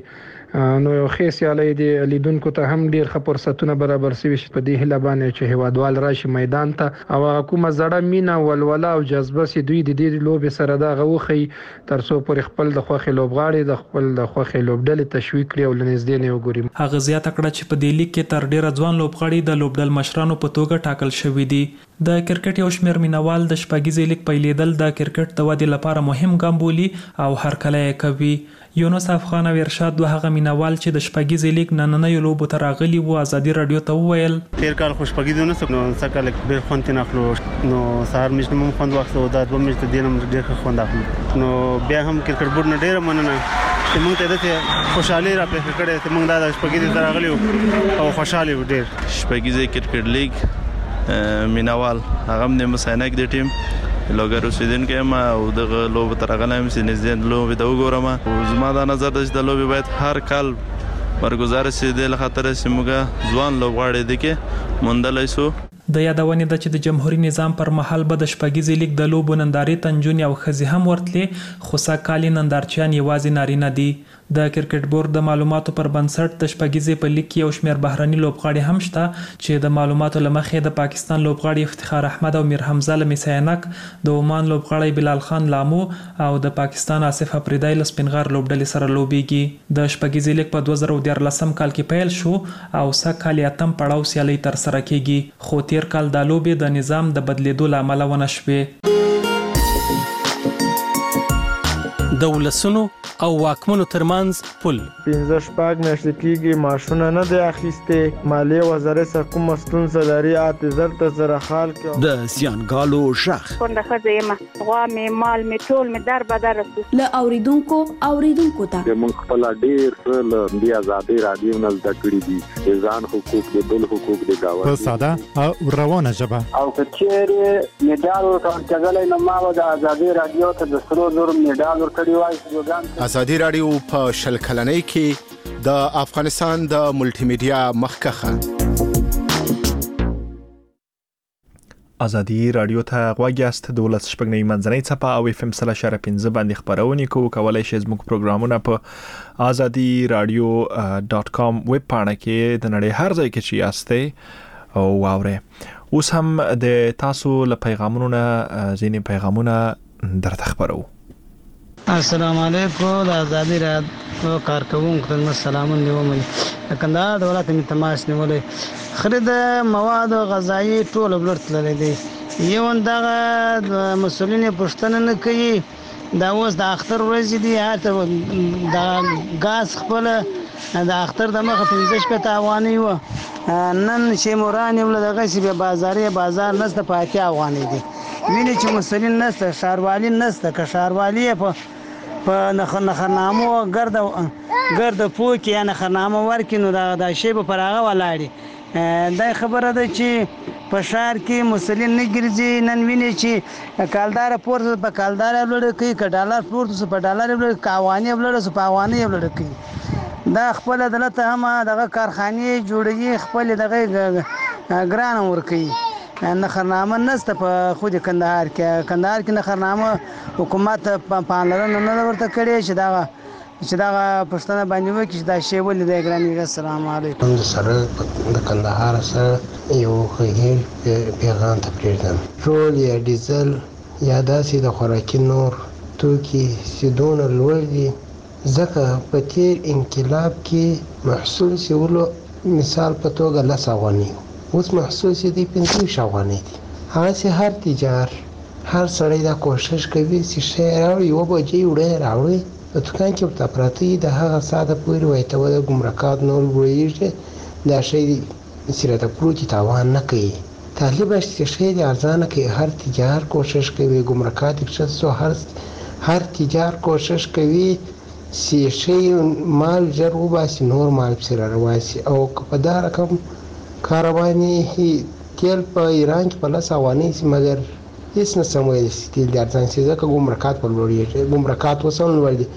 نو یو ښه سیالي دی لیدونکو ته هم ډیر ښه فرصتونه برابر شوي چې په دې هیله باندې چې هیوادوال راشي میدان ته او کومه زړه مینا ولوله او جذبه سي دوی د دې لوبې سره دا غوخي ترڅو پر خپل د خوخي لوبغاړي د خپل د خوخي لوبډلې تشویق کړي او لنځدې نه وګوري. هغه زیاته کړه چې په دې لیګ کې تر ډیره ځوان لوبغاړي د لوبډل مشرانو په توګه ټاکل شوي دي. د کرکټ یو شمېر مینوال د شپږیزې لیګ پیلېدل د کرکټ د ودې لپاره مهم ګام بولي او هرکلی یې کوي. یونس افغان او ارشاد دوه هغه مینوال چې د شپږیزې لیګ نننیو لوبو ته راغلي وو ازادي رادیو ته وویل تیر کال خو شپږیزې نو څه کال ډېر خوند ترې اخلو نو سهار میچ نه مو خوند واخیستو دا دوه میچ د دې نه ډېر ښه خوند اخلو نو بیا هم کرکټ بورډ نه ډېره مننه چې موږ ته داسې خوشحالي راپېښه کړې چې موږ دا د شپږیزې ته راغلي وو او خوشحاله یو ډېر. شپږیزې کرکټ لیګ مینوال هغه هم د مساینک د ټیم لوګر اوسیدونکو ما او دغه لوب تر غلم سي نږدې لوب ته وګورم او زما د نظر د لوب باید هر کال برگزار شي د خاطر سیمګه ځوان لوبغاړي دي کې مندلای سو. د یادونې د چې د جمهوریت نظام پر مهال به د شپږیزې لیګ د لوبو نندارې تنجونې او ښځې هم ورتلې خو سږکال نندارچیان یوازې نارینه دي. د کرکټ بورډ د معلوماتو پر بنسټ د شپږیزې په لیګ کې یو شمېر بهرني لوبغاړي هم شته چې د معلوماتو له مخې د پاکستان لوبغاړي افتخار احمد او میر حمزه له میساینک، د عمان لوبغاړی بلال خان لامو او د پاکستان آصف افریدی له سپینغر لوبډلې سره لوبېږي. د شپږیزې لیګ په 2014 کال کې پیل شو او سږکال یې اتم پړاو سیالۍ ترسره کیږي خو تیر کال دا لوبې د نظام د بدلیدو له امله ونه شوې. د ولسونو او واکمنو ترمنځ پل 15 میاشتې کېږي معاشونه نه دی اخیستې مالیې وزارت څخه کومه ستونزه لري اعتذار ته سره حال کې د زیانګالو ژغ کونډه ښځه یم غوا مې مال مې ټول مې در بدر له اوریدونکو ته موږ خپل ډېر څه له دې ازادي رادیو نه زده کړي دي ځان حقوق د بل حقوق د گاوه په ساده او روانه ژبه او کچېره میډال ورکړل نو ما د ازادي رادیو ته د 300 میډال ورکړی وای. ازادي رادیو په شل کلنۍ کې د افغانستان د ملټي میډیا مخکخه. ازادي رادیو ته غواګیاست د ولس شپږنۍ منځنۍ څپه او اف ام 3.15 باندې خبرونه کولای شئ زموږ پروګرامونه په azadi.radio.com ویب پاڼه کې د نړۍ هر ځای کې چې یاستئ او واورئ. اوس هم د تاسو له پیغامونو نه ځینې پیغامونه درته خبرو. السلام علیکم د ازادي رادیو کارکونکو ته سلامونه نیومه کندهار د ولایت می تماس نیولې خرید مواد غذایی ټول بلرتل دي یو دغه مسولین پښتنه نه کوي دا اوس د اختر ورځ دي هرته د غاز خپل د اختر د مخه 15 پته اوانی و نن چې موران ول دغه سی بازار نسته پاتې اوانی دي ویني چې مسولین نسته شاروالي نسته که شاروالي په نخرنامو ګرد پوکي یا نخرنامو ورکې نو دا شی به پر هغه ولاړي. دا خبره ده چې په شهر کې مسولین نه ګرځي نن ویني چې کالدار پورته په کالدار لوړ کوي که ډالر پورته په ډالر لوړ کاوانی لوړ سو پاوانی لوړ کوي. دا خپل عدالت هم دغه کارخانه جوړي خپل دغه ګران ور کوي. نخرنامه نسته په خود کندهار کې نخرنامه حکومت پانلرنه نه ورته کړی چې دا پښتنه باندې وکړي چې دا شی ولې د ګرانی. السلام علیکم. د سره د کندهار سره یو خیر پیغام ته پریږدم ټول یا ډیزل یا داسې د خوراکي نور توکي سیدون لوړ دي ځکه په تیر انقلاب کې محصول سیولو مثال په توګه لس افغانۍ اوس محصول سي دي 15 افغانۍ دي. هغه سي هر تجار هر سړی دا کوشش کوي چې شی راوړي یو بجې وړي راوړي په دکان کې ورته پراته د هغه ساده پورې وای ته د ګمرکات نور وړي دا شی سره د پروتي تاوان نه کوي. طالب چې شی د ارزانه کوي هر تجار کوشش کوي ګمرکات اقتصاد هر تجار کوشش کوي سی شی مال جر وباسي نور مال سره رواسي او په دا رقم کاروانی تیل په ایران کې په لاس اوانی سي مګر هیڅ نه سموي تیل د ارزان سي ځکه ګمرکات په لوري ګمرکات وسول ور دي.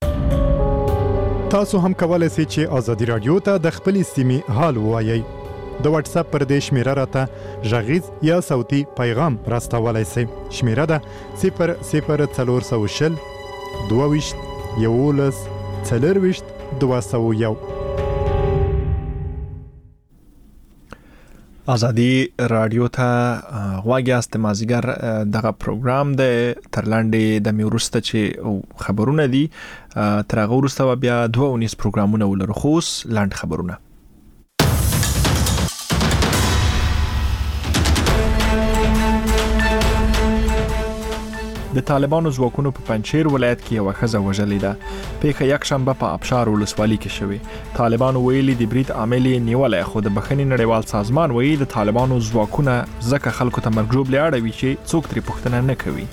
تاسو هم کولای شئ چې ازادي رادیو ته د خپل سیمې حال وایي. د واتس اپ پر دې شمیره راته ژغیز یا صوتي پیغام راستولای شئ. شمیره ده 00400 22 11 24 201. ازادي رادیو ته غواګیاست مازیګر دغه پروګرام د ترلاندې د میورسته چې خبرونه دي تر هغه وروسته بیا 2 پروګرامونه ولرو خوس لاند خبرونه. د طالبانو ځواکونو په پنځیر ولایت کې یو ښځه وژلې ده. پیښه یک شنبه په ابشار ولسوالۍ کې شوې. طالبانو ویلي د برید عامل نیولې، خو د بخښنې نړیوال سازمان وایي د طالبانو ځواکونه ځکه خلکو ته مرګ ژوبلې اړوي چې څوک ترې پوښتنه نه کوي.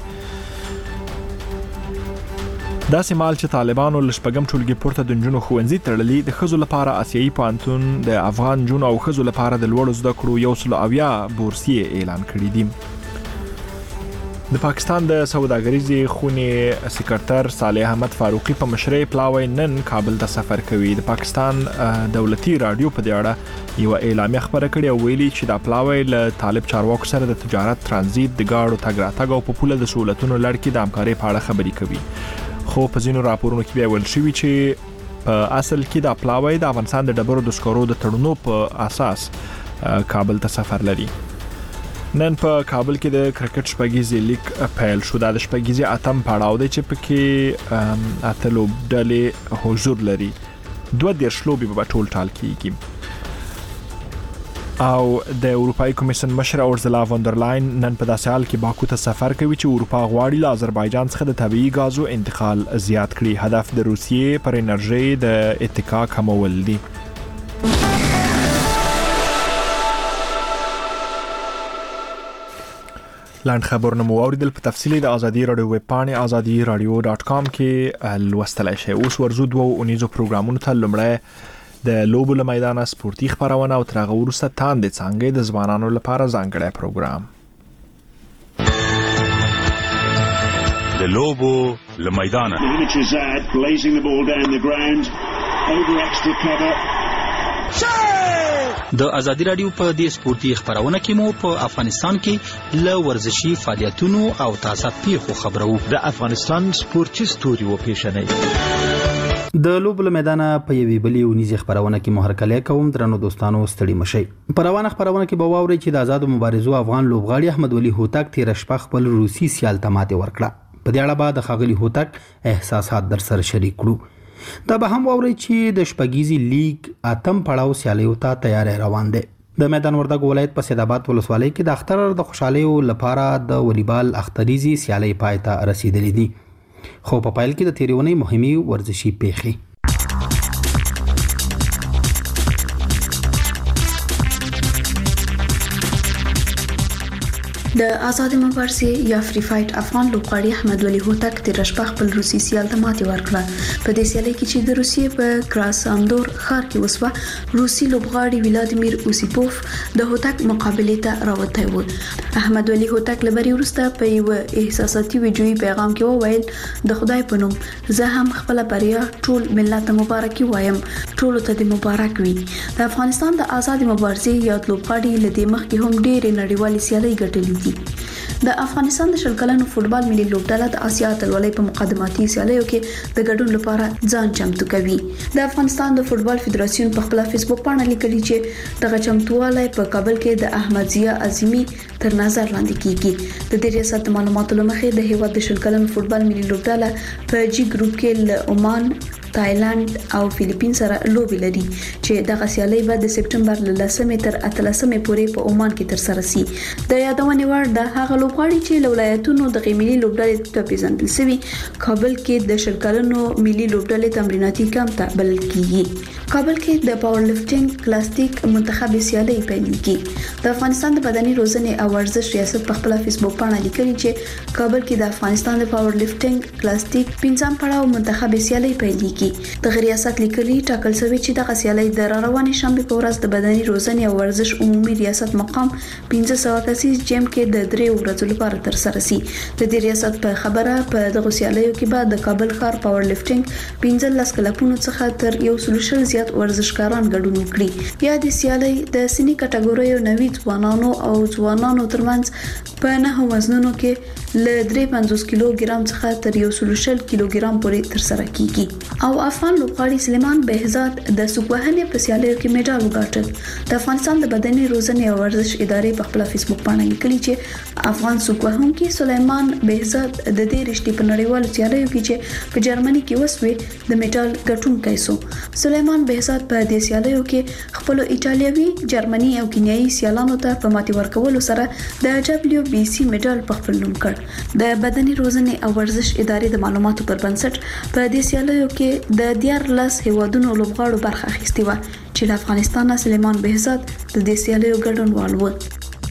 داسې مال چې طالبانو لشپږم ټولګي پورته د نجونو ښوونځي تړلي، د ښځو لپاره آسیایي پوهنتون د افغان نجونو او ښځو لپاره د لوړو زده کړو 170 بورسیې اعلان کړي دي. د پاکستان د سوداګریزې خونې سکرټر صالح احمد فاروقي په مشرۍ پلاوی نن کابل ته سفر کوي. د پاکستان دولتي رادیو په دې اړه یو اعلامیه خبره کړې او ویلي چې دا پلاوی له طالب چارواکو سره د تجارت، ترانزیت، د ګاډو تګ راتګ او په پوله د سہولتونو لړ کې د همکارۍ په اړه خبرې کوي. خو په ځینو راپورونو کې بیا ویل شوي چې په اصل کې دا پلاوی د افغانستان د ډبرو د سکرو د تړونو په اساس کابل ته سفر لري. نن په کابل کې د کرکټ شپږیزې لیګ پیل شو. دا د شپږیزې اتم پړاو دی چې پکې اته لوبډلې حضور لري. 2 لوبې به ټول ټال کیږي. او د اروپאי کمیسیون مشر اورزلا وندرلاین نن په داسې حال کې باکو ته سفر کوي چې اروپا غواړي له آذربایجان څخه د طبيعي غازو انتقال زیات کړي. هدف د روسیې پر انرژي د اتکا کمول دي. لاند خبرونه مو اوریدل. په تفصیل د ازادي رادیو ویب پاڼه azadiradio.com کې لوستلای شئ. اوس ورزو 2 پروګرامونو ته لمړی د لوبو له میدانه سپورتي خبرونه او تر هغه وروسته تاندې څنګه د ځوانانو لپاره ځانګړی پروګرام. د لوبو له میدانه د ازادي رادیو په دې سپورتي خبرونه کې مو په افغانستان کې له ورزشي فعالیتونو او تازه پیښو خبرو. د افغانستان سپورتي ستوري و پیښنې د لوبو له میدانه په یوې بلې ونیزي خبرونه کې مهرکلی کوم. درنو دوستانو ستړي مشئ. په روانه خبرونه کې به واورئ چې د آزادو مبارزو افغان لوبغاړي احمد ولي هوتک تیر شپه خپل روسي سیال ته ماتې ورکړه. په دې اړه به د ښاغلي هوتک احساسات در سره شریک کړو. دا به هم واورئ چې د شپږیزې لیګ اتم پړاو سیالیو ته تیاری روان دی. د میدان وردګ ولایت په سیدآباد ولسوالۍ کې د اختر د خوشحالیو لپاره د والیبال اختریزي سیالۍ پای ته رسیدلې دي. خو په پایل کې د تیریونې مهمي ورزشي پیښې. د آزاد مبارزې یا فری فایټ افغان لوبغاړي احمد ولي هوتک تیر شپه خپل روسي سیال ته ماتې ورکړه. په دې سیالۍ کې چې د روسیې په کراساندور ښار کې وسوه، روسي لوبغاړي ولادیمیر اوسیپوف د هوتک مقابله ته راوتی و. احمد ولي هوتک لبري وروسته په یو احساساتي ویډیوي پیغام کې وویل د خدای په نوم زه هم خپل بریا ټول ملت مبارکي وایم، ټول ته د مبارک وي. د افغانستان د آزاد مبارزې یاد لوبغاړي لدې مخکې هم ډېرې نړیوالې سیالۍ ګټلې دي. د افغانستان د شلکلنو فوټبال ملي لوبډله د آسیا اتلولۍ په مقدماتي سیالیو کې د ګډون لپاره ځان چمتو کوي. د افغانستان د فوټبال فدراسیون په خپل فیسبوک باندې لیکلي چې دغه چمتووالی په کابل کې د احمد ضیا عظیمی تر نظر لاندې کیږي. د دې ریاست معلوماتو لمخې د هیواد د شلکلنو فوټبال ملي لوبډله په جی ګروپ کې له عمان، تایلند او فلیپین سره لوبي لري چې دغه سیالۍ به د سپټمبر له 10 تر 13 پورې په عمان کې تر سره شي. د یادونې وړ د هغه لوبغاړي چې ولایتونو د ملي لوبډلې ته پیژندل شوی کابل کې د شلکلنو ملي لوبډلې تمریناتي کمپ ته بلل کیږي. کابل کې د پاور لفټینګ کلاسټیک منتخب سیالۍ پیلېږي. د افغانستان د بدني روزنې او ورزش ریاست په خپل فیسبوک باندې لیکلي چې کابل کې د افغانستان د پاور لفټینګ کلاسټیک 5م پړاو منتخب سیالۍ پیلېږي. د ریاست لیکلي ټاکل شوی چې د سیالۍ د روانې شنبه په ورځ د بدني روزنې او ورزش عمومي ریاست مقام 1500 کسیز جیم کې د 3 ورځو لپاره تر سره شي. د دې ریاست په خبره په دغه سیالیو کې بعد د کابل ښار پاور لفټینګ 15 کلبونو څخه تر 100 زیات ورزشکاران ګډون وکړي. یا د سیالي د سنی کټګوریو نوي ځوانانو او ځوانانو ترمنځ په 9 وزنونو کې له 53 کیلوګرام څخه تر 140 کیلوګرام پورې ترسره کیږي. او افغان لوبغاړي سلیمان بهزاد د سوبوهنې په سیالیو کې میډال وګاټل. د افغانستان د بدني روزنې او ورزش ادارې په خپل فیسبوک باندې لیکلي چې افغان سوبوهونکي سلیمان بهزاد د دې رشتې په نړیوالو سیالیو کې چې په جرمني کې وسوي د میډال ګټونکی سو. سلیمان بهزاد په دې سیالیو کې خپل ایتالوي، جرمني او کینیايي سیالانو ته په ماتي ورکولو سره د WBC میډال په خپل نوم کړ. د بدني روزنې او ورزش ادارې د معلوماتو پر بنسټ په دې سیالیو کې د 14 هیوادونو لوبغاړو برخه اخیستې و چې د افغانستان سلیمان بهزاد د دې سیالیو ګډونوال و.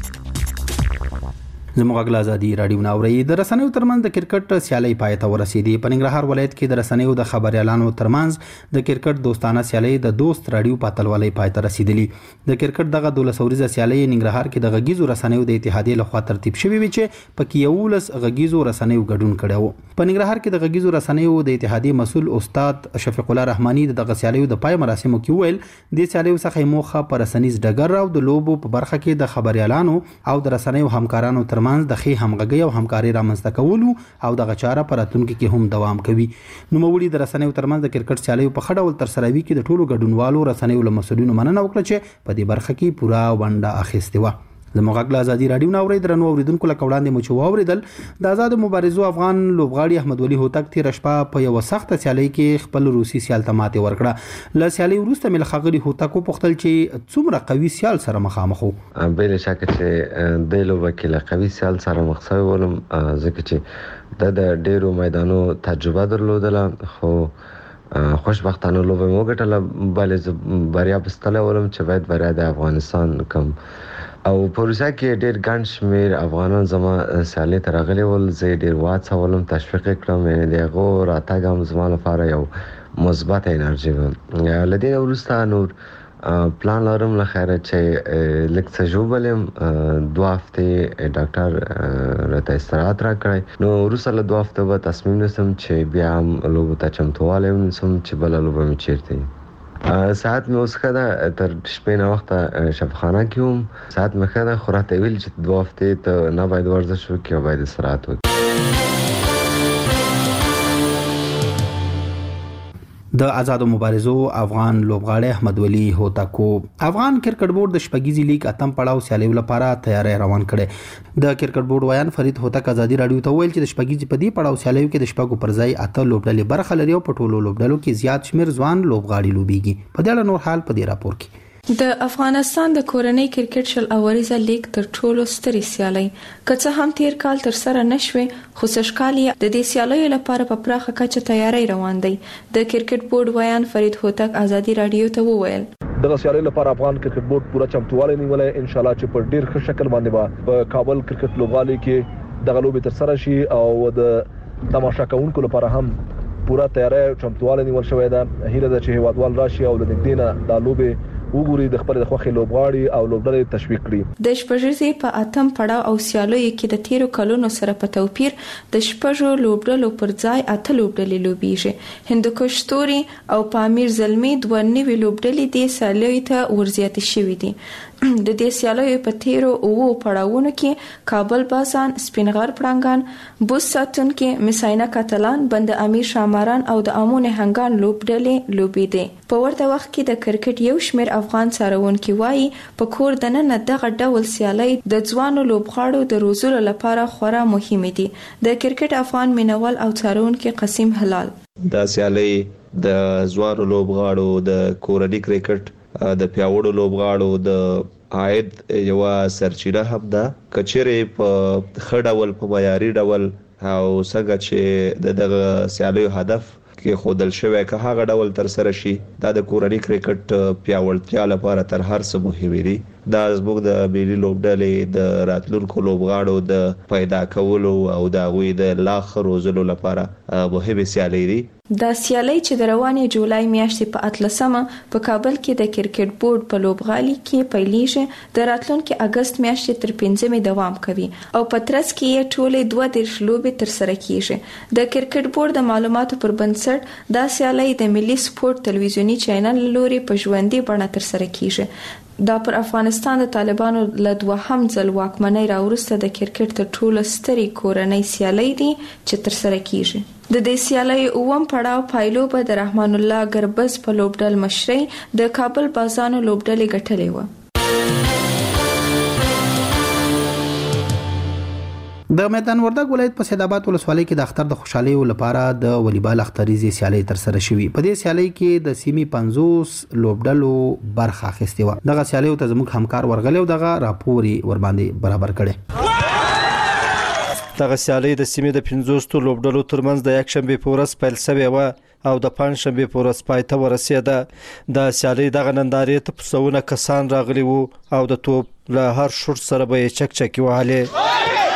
زموږ غږ ازادي رادیو ناوړي د رسنیو ترمنځ د کرکټ سیالي پای ته ورسېدي. په ننګرهار ولایت کې د رسنیو د خبريالانو ترمنځ د کرکټ دوستانه سیالي د دوست رادیو په اتلولۍ پای ته رسیدلی. د کرکټ دغه 12 ورځې سیالي ننګرهار کې د غږیزو رسنیو د اتحادیې لخوا ترتیب شوې وي چې پکې 11 غږیزو رسنیو ګډون کړو. په ننګرهار کې د غږیزو رسنیو د اتحادیې مسول استاد شفیق الله رحماني دغه سیالیو د پای مراسمو کې ویل د سیالیو څخه موخه پر رسنیز ډګر او د لوبو په برخه کې د خبريالانو او د رسنیو همکارانو ترمنځ د خې همغږي او همکاري رامنځته کولو او دغه چاره پر راتلونکي کې هم دوام کوي. نو مولي د رسنیو ترمنځ د کرکټ سیالیو په خډه ول تر سره وی کې د ټولو ګډونوالو رسنیو له مسؤلینو مننه وکړه چې په دې برخه کې پورا ونډه اخیستې و. زموږ غږ ازادي رادیو ناوړي درنو اوریدونکو لکه وړاندې مو چې واوریدل د آزاد مبارزو افغان لوبغاړي احمد ولي هوتک تیر شپه په یو سخت سیالي کې خپل روسي سیال ته ماتې ورکړه. له سیالي وروسته مل خغري هوتک په خپل چې څومره قوي سیال سره مخامخ وو. بل شک چې د لوب کې قوي سیال سره مخ شوی ولم ځکه چې د ډیرو میدانو تجربه درلودله خو خوشبختانه لوبه مو ګټله بلې بریا بستله ولم چې باید بریا د افغانستان کم او پروسه کې ډېر ګڼ شمېر افغانان زما سیالۍ ته راغلي ول. زه ډېر وهڅولم، تشویق کړم، یعنې د هغو راتګ هم زما لپاره یو مثبت انرژي وه. له دې وروسته نور پلان لرم له خیره چې لږ څه ژوبل یم. 2 هفتې ډاکټر راته استراحت راکړی. نو وروسته له 2 هفتو به تصمیم نیسم چې بیا هم لوبو ته چمتووالی ونیسم چې بله لوبه مې چیرته وي. ساعت مې اوس ښه ده، تر شپې نه وخته شفاخانه کې وم. ساعت مې ښه ده خو راته ویل چې 2 هفتې ته نه باید ورزش وکړي او باید استراحت وکړي. د آزاد مبارزو افغان لوبغاړي احمد ولي هوتکو افغان کرکټ بورډ د شپږیزي لیګ اتم پړاو سیالیو لپاره تیاری روان کړي. د کرکټ بورډ ویان فرید هوتک ازادي رادیو ته ویل چې د شپږیزي په دې پړاو سیالیو کې د شپږو پر ځای اته لوبډلې برخه لري او په ټولو لوبډلو کې زیات شمیر ځوان لوبغاړي لوبيږي. په دې اړه نور حال په دې راپور کې. د افغانستان د کورنۍ کرکټ شل اوریزه لیګ تر ټولو ستري سیالي کڅه هم تیر کال تر سره نشوي خو سشکالي د دې سیالي لپاره په پراخه کچه تیاری روان دی. د کرکټ بورډ ویان فرید هوتک ازادي رادیو ته وویل دغه سیالي لپاره افغان کرکټ بورډ پوره چمتووالی نیولې. ان شاء الله چې په ډیر ښه شکل باندې به په کابل کرکټ لوبغالي کې دغه لوبې تر سره شي او د تماشا کوونکو لپاره هم پوره تیاری چمتووالی نیول شوی ده. هیله ده چې هیوادوال راشي او د نږدې نه دا لوبې وګوري، د خپل د خوښي لوبغاړي او لوبډلې تشویق کړي. د شپږیزې په اتم پړاو او سیالیو کې د تیرو کلونو سره په توپیر د شپږو لوبډلو پر ځای اته لوبډلې لوبيږي. هندوکش ستوري او پامیر زلمی دوه نوي لوبډلې د سیالیو ته ورزیاتې شوې دي. د دې سیالیو په تیرو او پړاوونو کې کابل بازان، سپینغر پړنګان، بوس ساتونکي، مساینه کاتلان، بند امیر شاماران او د امون هنګان لوبډلې لوبېدې. په ورته وخت کې د کرکټ یو شمېر افغان څارونکي وایي په کور دننه دغه ډول سیالۍ د ځوانو لوبغاړو د روزلو لپاره خورا مهمه دي. د کرکټ افغان مینوال او څارونکي قسیم هلال دا سیالۍ د ځوانو لوبغاړو د کورنۍ کرکټ د پیاوړو لوبغاړو د عاید یو سرچینه هم ده. کچېرې په خډول په معیاري ډول او څنګه چې دغه سیالیو هدف کې خودل شوی که هغه ډول تر سره شي دا د کورنۍ کرکټ پیاوړتیا لپاره تر هر څه مهم دی. دا زموږ د ملي لوبډلې د راتلونکو لوبغاړو د پیدا کولو او د غوي د لاخ روزلو لپاره مهمه سیالي دي. دا سیالي چې د روانې جولای میاشتې په 18 په کابل کې د کرکټ بورډ په لوبغالي کې پیلېږي، د راتلونکي اگست میاشتې تر 15 دوام کوي او په ترڅ کې یې ټولې 32 لوبې تر سره کیږي. د کرکټ بورډ د معلوماتو پر بنسټ دا سیالي د ملي سپورت تلویزیونی چینل لوري په ژوندۍ بڼه تر سره کیږي. دا پر افغانستان د طالبانو له دوهم ځل واکمنۍ راوروسته د کرکټ تر ټولو سترې کورنۍ سیالي دي چې تر سره کیږي. د دې سیالۍ اوم پړاو پایلو په د رحمان الله ګربز په لوبډل مشرۍ د کابل بازانو لوبډلې ګټلې و. د میدان وردګ ولایت په سیدآباد ولسوالۍ کې د اختر د خوشحالۍ لپاره د والیبال اختریزي سیالي تر سره شوې. په دې سیالي کې د سیمې 50 لوبډلو برخه اخیستې و. دغه سیالي ته زموږ همکار ورغلی او دغه راپور ورباندې برابر کړي. دغه سیالي د سیمې د 50 لوبډلو ترمنځ د یک شنبه په ورځ پیل شوې و او د پنځشنبه په ورځ پای ته ورسېده. د سیالي دغه نندارې ته پسونه کسان راغلي وو او د توپ له هر شوټ سره به چکچکی وهلې.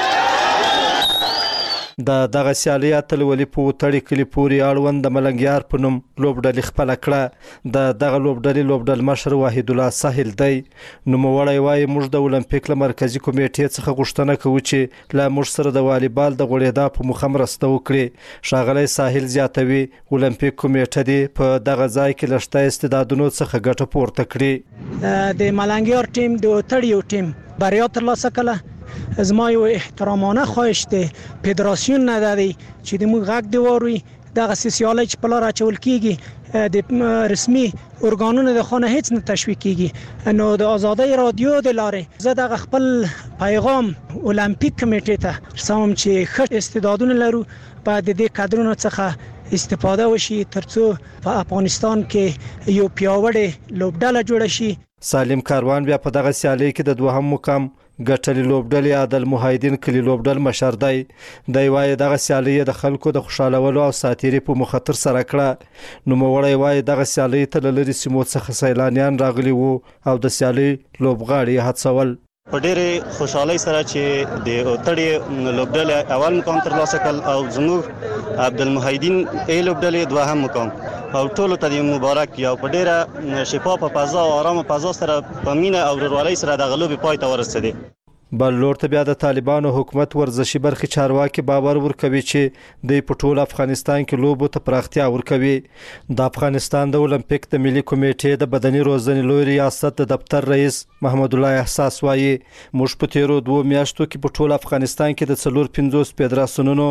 دغه سیالي اتلولي په وتړي کلی پوري اړوند د ملنګیار په نوم لوبډلې خپل کړه. دغه لوبډل مشر واحد الله ساحل دی. نو موړی وای موږ د اولمپیک له مرکزی کمیټې څخه غوښتنه کوو چې لا موږ سره د والیبال د غوړېدا په مخه مرسته وکړي. شاغلی ساحل زیاتوي اولمپیک کمیټه دی په دغه ځای کې لشته استعدادونو څخه ګټه پورته کړي. د ملنګیار ټیم د وتړیو ټیم بریا ترلاسه کړه. زما یو احترامانه خواهش دی فدراسیون نه دی چې د موږ غږ دی وروي دغه سیالي چې په لار اچول کیږي د رسمي ارګانونو د خانه هیڅ نه تشویق کیږي. نو د آزادۍ رادیو د لارې زه دغه خپل پیغام اولمپیک کمیټې ته رسوم چې ښه استعدادونه لرو باید د دې کادرونو څخه استفاده وشي ترڅو په افغانستان کې یو پیاوړی لوبډله جوړه شي. سالم کاروان بیا په دغه سیالي کې د دوهم مقام ګټلې لوبډلې عادل موحدین کلی لوبډل مشر دی. دی وایي دغه سیالي د خلکو د خوشالولو او ساتيري په مخاطر سره کړه. نو موړی وایي دغه سیالي ته لری سیمو څخه سیلانیان راغلي وو او د سیالي لوبغاړي هڅول. په ډېرې خوشحالۍ سره چې د وتړې لوبډلې اول مقام ترلاسه کړ او زموږ عبدالمحیدین لوبډلې دوهم مقام او ټولو ته مبارک یا په ډېره شفافه فضا او آرامه فضا سره په مینه او ورورولۍ سره د غلوبې پای ته ورسېدې. بل لور ته بیا د طالبانو حکومت ورزشي برخي چارواکي باور ورکوي چې د پټول افغانستان کې لوبو ته پراختیا ورکوي. د افغانستان د اولمپیک د ملي کمیټې د بدني روزنې لوی ریاست د دفتر رئیس محمد الله احساس وایي موږ په تیرو 2 میاشتو کې په ټول افغانستان کې د 450 فدراسیونونو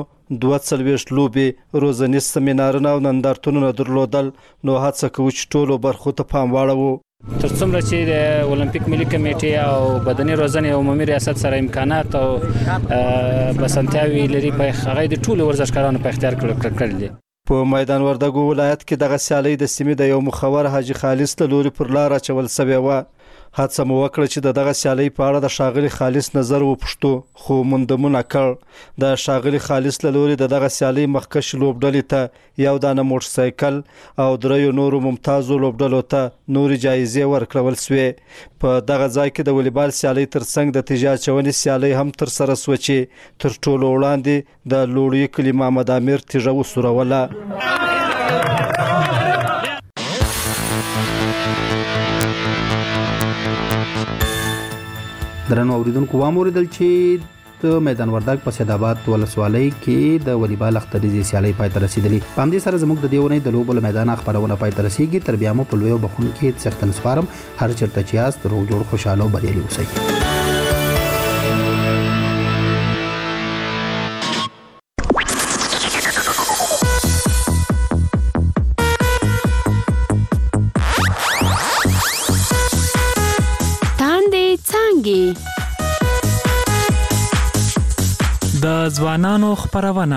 42 لوبې روزنیز سیمینارونه او نندارتونونه درلودل. نو هڅه کوي چې ټولو برخو ته پام واړوو. تر څومره چې د اولمپیک ملي کمیټې او بدني روزنې عمومي ریاست سره امکانات او بسنتیاوي لري په هغه د ټولو ورزشکارانو په اختیار کړل دي. په میدان وردګ ولایت کې دغه سیالي د سیمې د یو مخور حاجی خالص له لوري پر لار اچول سوی و. هڅه مو وکړه چې دغه سیالي په اړه د شاغلي خالص نظر وپښتو خو مندمونه کړ. د شاغلي خالص له لوري دغه سیالي مخکش لوبډلې ته یو دانه موټر سایکل او دریو نورو ممتازو لوبډلو ته نوري جایزې ورکړل سوې. په دغه ځای کې د والیبال سیالي ترڅنګ د تجارت چونې سیالي هم تر سره سوچي تر ټولو وړاندې د لوړی کلی محمد امیر تیژه وسوروله. درنو اوریدونکو واموریدل چې د میدان وردګ په سیدآباد ولسوالۍ کې د والیبال اختریزي سیالي پای ته رسیدلې. په همدې سره زموږ د دیونې د لوبو میدان خبرونه پای ته رسیدي. تر بیا مو په لوی بخون کې څختن سپارم. هر چیرته چې یاست روغ جوړ خوشاله او بریالي اوسئ. د ځوانانو خبرونه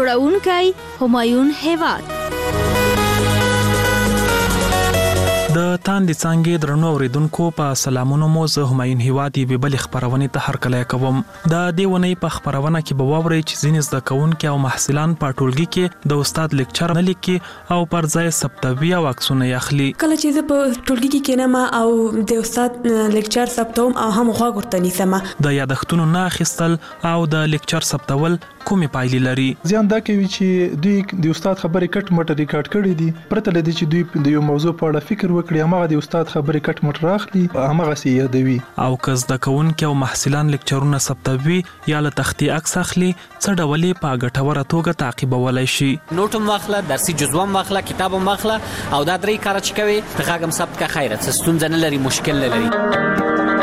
جوړونکی همایون هیواد. د د تاندې څنګه درنو اوریدونکو په سلامونو مو زه همایون هیوادي به بل خبرونه ته هر کله کوم د دیونی په خبرونه کې به ووري چې ځینې زده کوونکي او محصلان په ټولګي کې د استاد لیکچر نه لیکي او پر ځای ثبتوي او عکسونه اخلي. کله چې زه په ټولګي کې کېنم او د استاد لیکچر ثبتوم او هم غوږ ورته نیسم د یادښتونو نه اخیستل او د لیکچر ثبتول کومې پایلې لري؟ ځان دا کوي چې دوی د استاد خبرې کټ مټ ریکارډ کړي دي پرته لدی چې دوی د یو موضوع په اړه فکر وکړي هغه د استاد خبرې کټ مټ راخلي هغه سي یادوي. او کز د کوونکو او محصلان لیکچرونه ثبتوي یا له تختی عکس اخلي څه ډول په ګټوره توګه تعقیبولای شي. نوټم واخله، درسي جزوم واخله، کتابم واخله او دا درې کار چې کوي ته غاګم ثبت کا خیرت ستونزه نه لري، مشکل نه لري.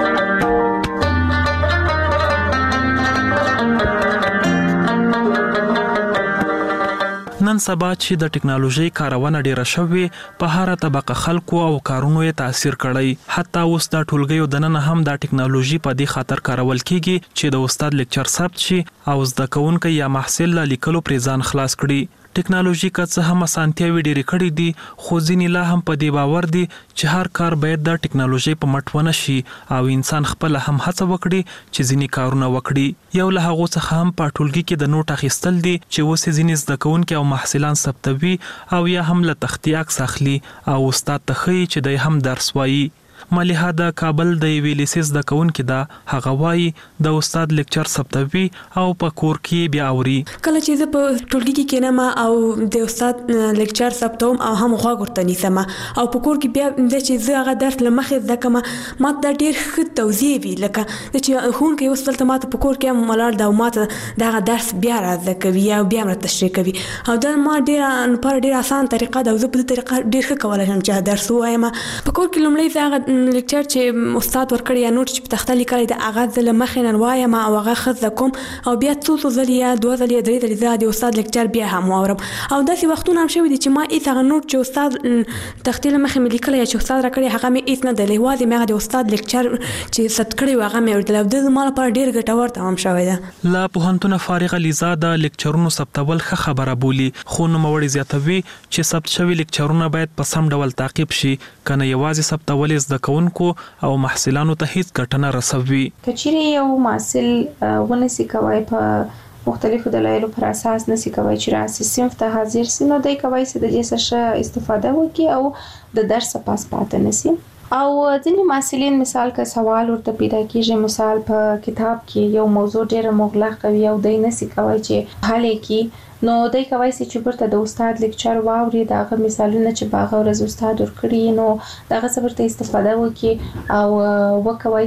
نن سبا چې د ټکنالوژي کارونه ډیره شوې په هر طبقه خلکو او کارونو یې تاثیر کړی. حتی اوس د ټولګیو د نن هم د ټکنالوژي په دې خاطر کارول کیږي چې د استاد لیکچر ثبت شي او زده کوونکي یا محصل لیکلو پرې ځان خلاص کړي. ټکنالوژي که څه هم اسانتیاوي ډېرې کړې دي خو ځینې لا هم په دې باور دي چې هر کار باید د ټکنالوژي په مټ ونه شي او انسان خپل هم هڅه وکړي چې ځینې کارونه وکړي. یو له هغو څخه هم په ټولګي کې د نوٹ اخیستل دي چې اوس ځینې زده کوونکي او محصلان ثبتوي او یا هم له تختې عکس اخلي او استاد ته ښیي چې دی هم درس وایي. مليحه د کابل د ویلیسیس د کونکو دا هغه وایي د استاد لیکچر ثبتوي او په کور کې بیا اوري. کله چې زه په ټولګي کې کېنم او د استاد لیکچر ثبتوم او هم غوږ ورته نیسم او په کور کې بیا د چې زه هغه درس لمخې زده کوم ما دا ډېر ښه توضیح وی لکه د چې ښوونکی اوس دلته ماته په کور کې ملاړ دا ماته دغه درس بیا راځه کوي یا بیا مر تشریح کوي او دا ما ډېر آسان طریقه ده او زه په دې طریقه ډېر ښه کولای شم چې درس وایم. په کور کې لومړی زه لیکچر چې استاد ورکړی یا نوٹ چې په تخته لیکلی د هغه زه مخې نن وایم او هغه ښه زده کوم او بیا څو ځلې یا دوه ځلې یا درې ځلې زه د استاد لیکچر بیا هم واورم او داسې وختونه هم شوي دي چې ما هېڅ هغه نوٹ چې استاد تختې له مخې مې لیکلی یا چې استاد راکړی هغه مې هېڅ نه دی یوازې مې هغه د استاد لیکچر چې ثبت کړی و هغه مې اورېدلی او دا زما لپاره ډېر ګټور تمام شوی ده. له پوهنتونه فارغه لیزا د لیکچرونو ثبتول ښه خبره بولي خو نوموړی زیاتوي چې ثبت شوي لیکچرونه باید په سم ډول تعقیب شي کنه یوازې ثبتول زده کوونکو او محصلانو ته هیڅ ګټه نه رسوي. کچېرې یو محصل ونسی کوي په مختلفو دلایلو پر اساس نسی کوي چې راسي صنف ته حاضر سي نو دای کوي چې د دې څخه استفاده وکړي او د درس پاس پاتې نسی او ځینې محصلین مثال که سوال ورته پیدا کیږي مثال په کتاب کې یو موضوع ډېر مغلق کوي او دای نسی کوي چې حل کې نو دای کوي چې برته د استاد لیکچر واوري داغه مثالونه چې باغ ورځ استاد ورکړي نو داغه صبرته استفاده وکړي او وکوي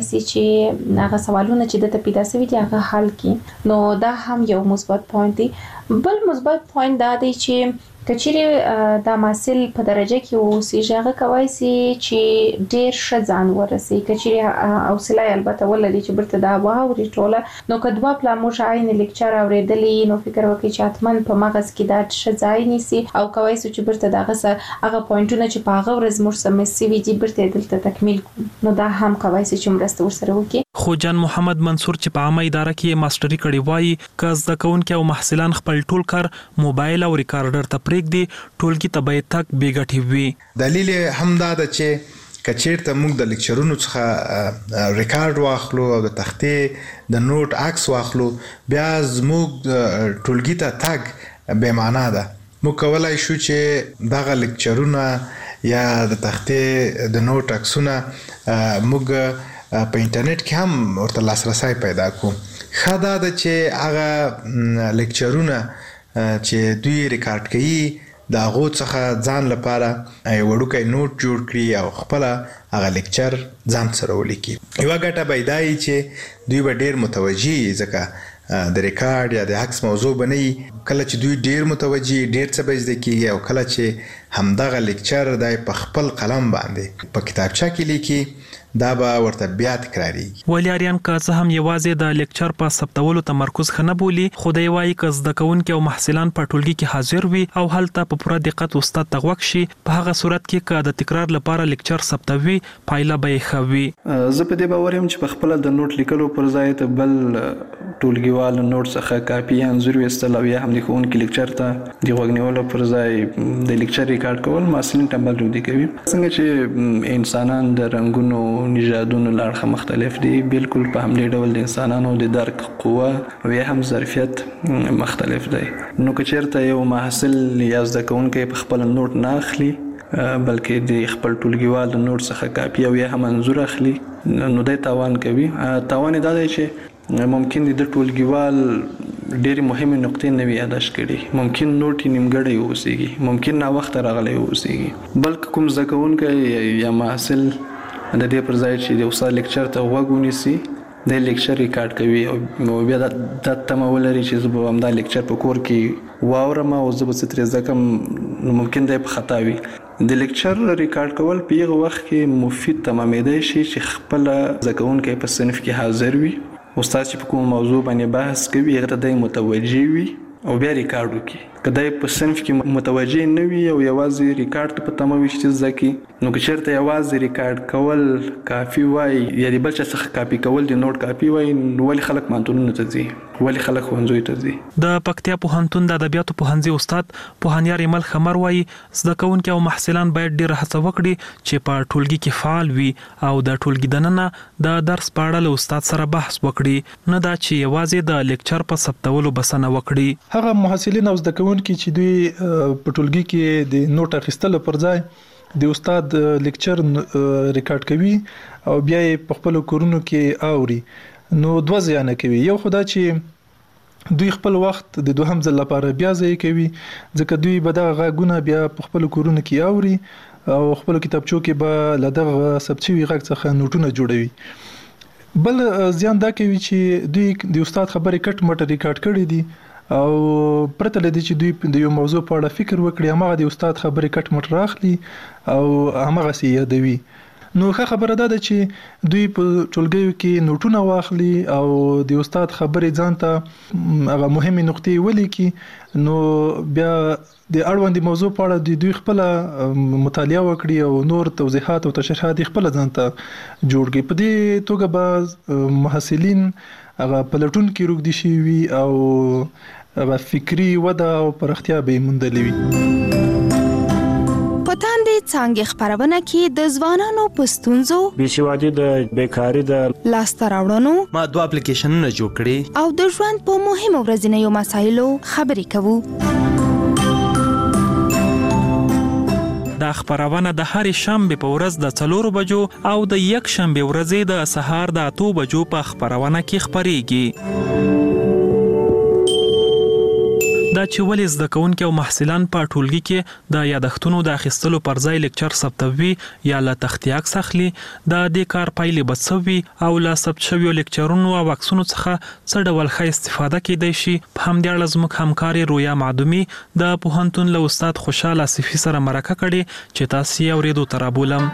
چې هغه سوالونه چې د پیدا سوي دي هغه حل کړي نو دا هم یو مثبت پوینټ دی. بل مثبت پوینټ دا دی چې کچېرې دا محصل په درجه کې اوسي هغه کوي چې ډېر ښه ځان ورسي کچېرې حوصله البته ولري چې برته دا واوري ټوله نو کدوا پلا مو شاین لیکچر اوریدلې نو فکر وکړي چې اتمن په مغز کې دا ښه ځای نیسي او کوي چې برته دغه هغه پوینټونه چې په هغه ورځ مور سم سی وی دي برته دلته تکمیل نو دا هم کوي چې مرسته ورسره وکړي. خو جان محمد منصور چې په عامه اداره کې ماستری کړي وایي که زده کوونکي او محصلان خپل ټول کار موبایل او ریکارډر ته پرېږدي ټولګي ته باید تک بې ګټې وي. دلیل هم دا ده چې کچېرته موږ د لیکچرونو څخه ریکارډ واخلو او د تختې د نوٹ عکس واخلو بیا زموږ ټولګي ته تګ بې معنا ده. موږ کولای شو چې دغه لیکچرونه یا د تختې د نوٹ عکسونه موږ په انټرنیټ کې هم ورته لاسرسی پیدا کوو. ښه دا ده چې هغه لیکچرونه چې دوی ریکارډ کوي د هغو څخه ځان لپاره یو وړوکی نوٹ جوړ کړي او خپله هغه لیکچر ځان سره ولیکي. یوه ګټه به دا وي چې دوی به ډېر متوجه وي ځکه د ریکارډ یا د عکس موضوع به نه وي. کله چې دوی ډېر متوجه ډېر څه به زده کېږي او کله چې همدغه لیکچر دی په خپل قلم باندې په کتابچه کې لیکي دا به ورته بیا تکراریږي. ولیاریان که څه هم یوازې د لیکچر په ثبتولو تمرکز ښه نه بولي خو دی وایي که زده کوونکي او محصلان په ټولګي کې حاضر وي او هلته په پوره دقت استاد ته غوږ شي په هغه صورت کې که د تکرار لپاره لیکچر ثبتوي پایله به یې ښه وي. زه په دې باور یم چې په خپله د نوٹ لیکلو پر ځای ته بل ټولګیوال نوټ څخه کاپي انځور وستل او یا هم د ښوونکي لیکچر ته د غوږ نیولو پر ځای د لیکچر ریکارډ کول محصلین ټمبل رودي کوي. څنګه چې انسانان د رنګونو نژادونو له اړخه مختلف دي، بالکل په همدې ډول د انسانانو د درک قوه او یا هم ظرفیت مختلف دی. نو که چېرته یو محصل یا زده کوونکی په خپل نوټ نه اخلي بلکې د خپل ټولګیوال د نوټ څخه کاپي او یا هم انځور اخلي نو د تاوان کوي. تاوان دا دی چې ممکن د ټولګیوال ډېری مهمه نقطې نه وي یاداشت کړي، ممکن نوټ یې نیمګړی اوسېږي، ممکن نا وخت راغلی اوسېږي، بلکې کوم زده کوونکی یا محصل د دې پر ځای چې د استاد لیکچر ته غوږ ونیسي د لیکچر ریکارډ کوي او بیا د تمه ولري چې زه به همدا لیکچر په کور کې واورم او زه به څه ترې زده کړم، نو ممکن دی په خطا وي. د لیکچر ریکارډ کول په هغه وخت کې مفید تمامېدای شي چې خپله زده کوونکی په صنف کې حاضر وي، استاد چې په کوم موضوع باندې بحث کوي هغه ته دی متوجه وي او بیا ریکارډ وکړي. که دی په صنف کې متوجه نه وي او یوازې ریکارډ ته په تمه وي چې زده کړي، نو که چېرته یوازې ریکارډ کول کافي وای یا د بل چا څخه کاپي کول د نوټ کاپي وای، نو ولې خلک پوهنتونونو ته ځي، ولې خلک ښوونځیو ته ځي؟ د پکتیا پوهنتون د ادبیاتو پوهنځي استاد پوهنیار ایمل خمر وایي زده کوونکي او محصلان باید ډېره هڅه وکړي چې په ټولګي کې فعال وي او د ټولګي دننه د درس په اړه له استاد سره بحث وکړي، نه دا چې یوازې د لیکچر په ثبتولو بسنه وکړي. هغه محصلین او زده کوونکي چې دوی په ټولګي کې د نوټ اخیستلو پر ځای د استاد لیکچر ریکارډ کوي او بیا یې په خپل کورونو کې اوري، نو دوه زیانه کوي. یو خدا چې دوی خپل وخت د دوهم ځل لپاره بیا ځای کوي، ځکه دوی به دغه غږونه بیا په خپل کورونو کې اوري او خپل کتابچو کې به له دغه ثبت شوي غږ څخه نوټونه جوړوي. بل زیان دا کوي چې دوی د استاد خبرې کټ مټ ریکارډ کړي دي او پرته له دې چې دوی د یو موضوع په اړه فکر وکړي هماغه د استاد خبرې کټ مټ راخلي او هماغسې یادوي. نو ښه خبره ده چې دوی په ټولګیو کې نوټونه واخلي او د استاد خبرې ځان ته هغه مهمې نقطې ولیکي، نو بیا د اړوندې موضوع په اړه دوی خپله مطالعه وکړي او نور توضیحات او تشریحات خپله ځان ته جوړ کړي. په دې توګه به محصلین هغه پلټون کې روږدي شوي او هغه فکري وده او پراختیا به یې موندلې وي. په تاندې څانګې خپرونه کې د ځوانانو په ستونزو، بېسوادي د بیکاري د لاسته راوړنو، ما 2 اپلیکیشنونه جوړ کړي او د ژوند په مهمو ورځنیو مسایلو خبرې کوو. دا خبرونه د هرې شنبه په ورځ د 4 بجو او د یک شنبه ورځې د سهار د 8 بجو په خبرونه کې خبريږي. دا چې ولې زده کوونکي او محصلان په ټولګي کې د یادښتونو د اخیستلو پر ځای لیکچر ثبتوي یا له تختې عکس اخلي، د دې کار پایلې به څه وي او له ثبت شویو لیکچرونو او عکسونو څخه څه ډول ښه استفاده کیدای شي. په همدې اړه زموږ همکارې رویا معدومي د پوهنتون له استاد خوشحال آصفي سره مرکه کړې چې تاسو یې اورېدو ته رابولم.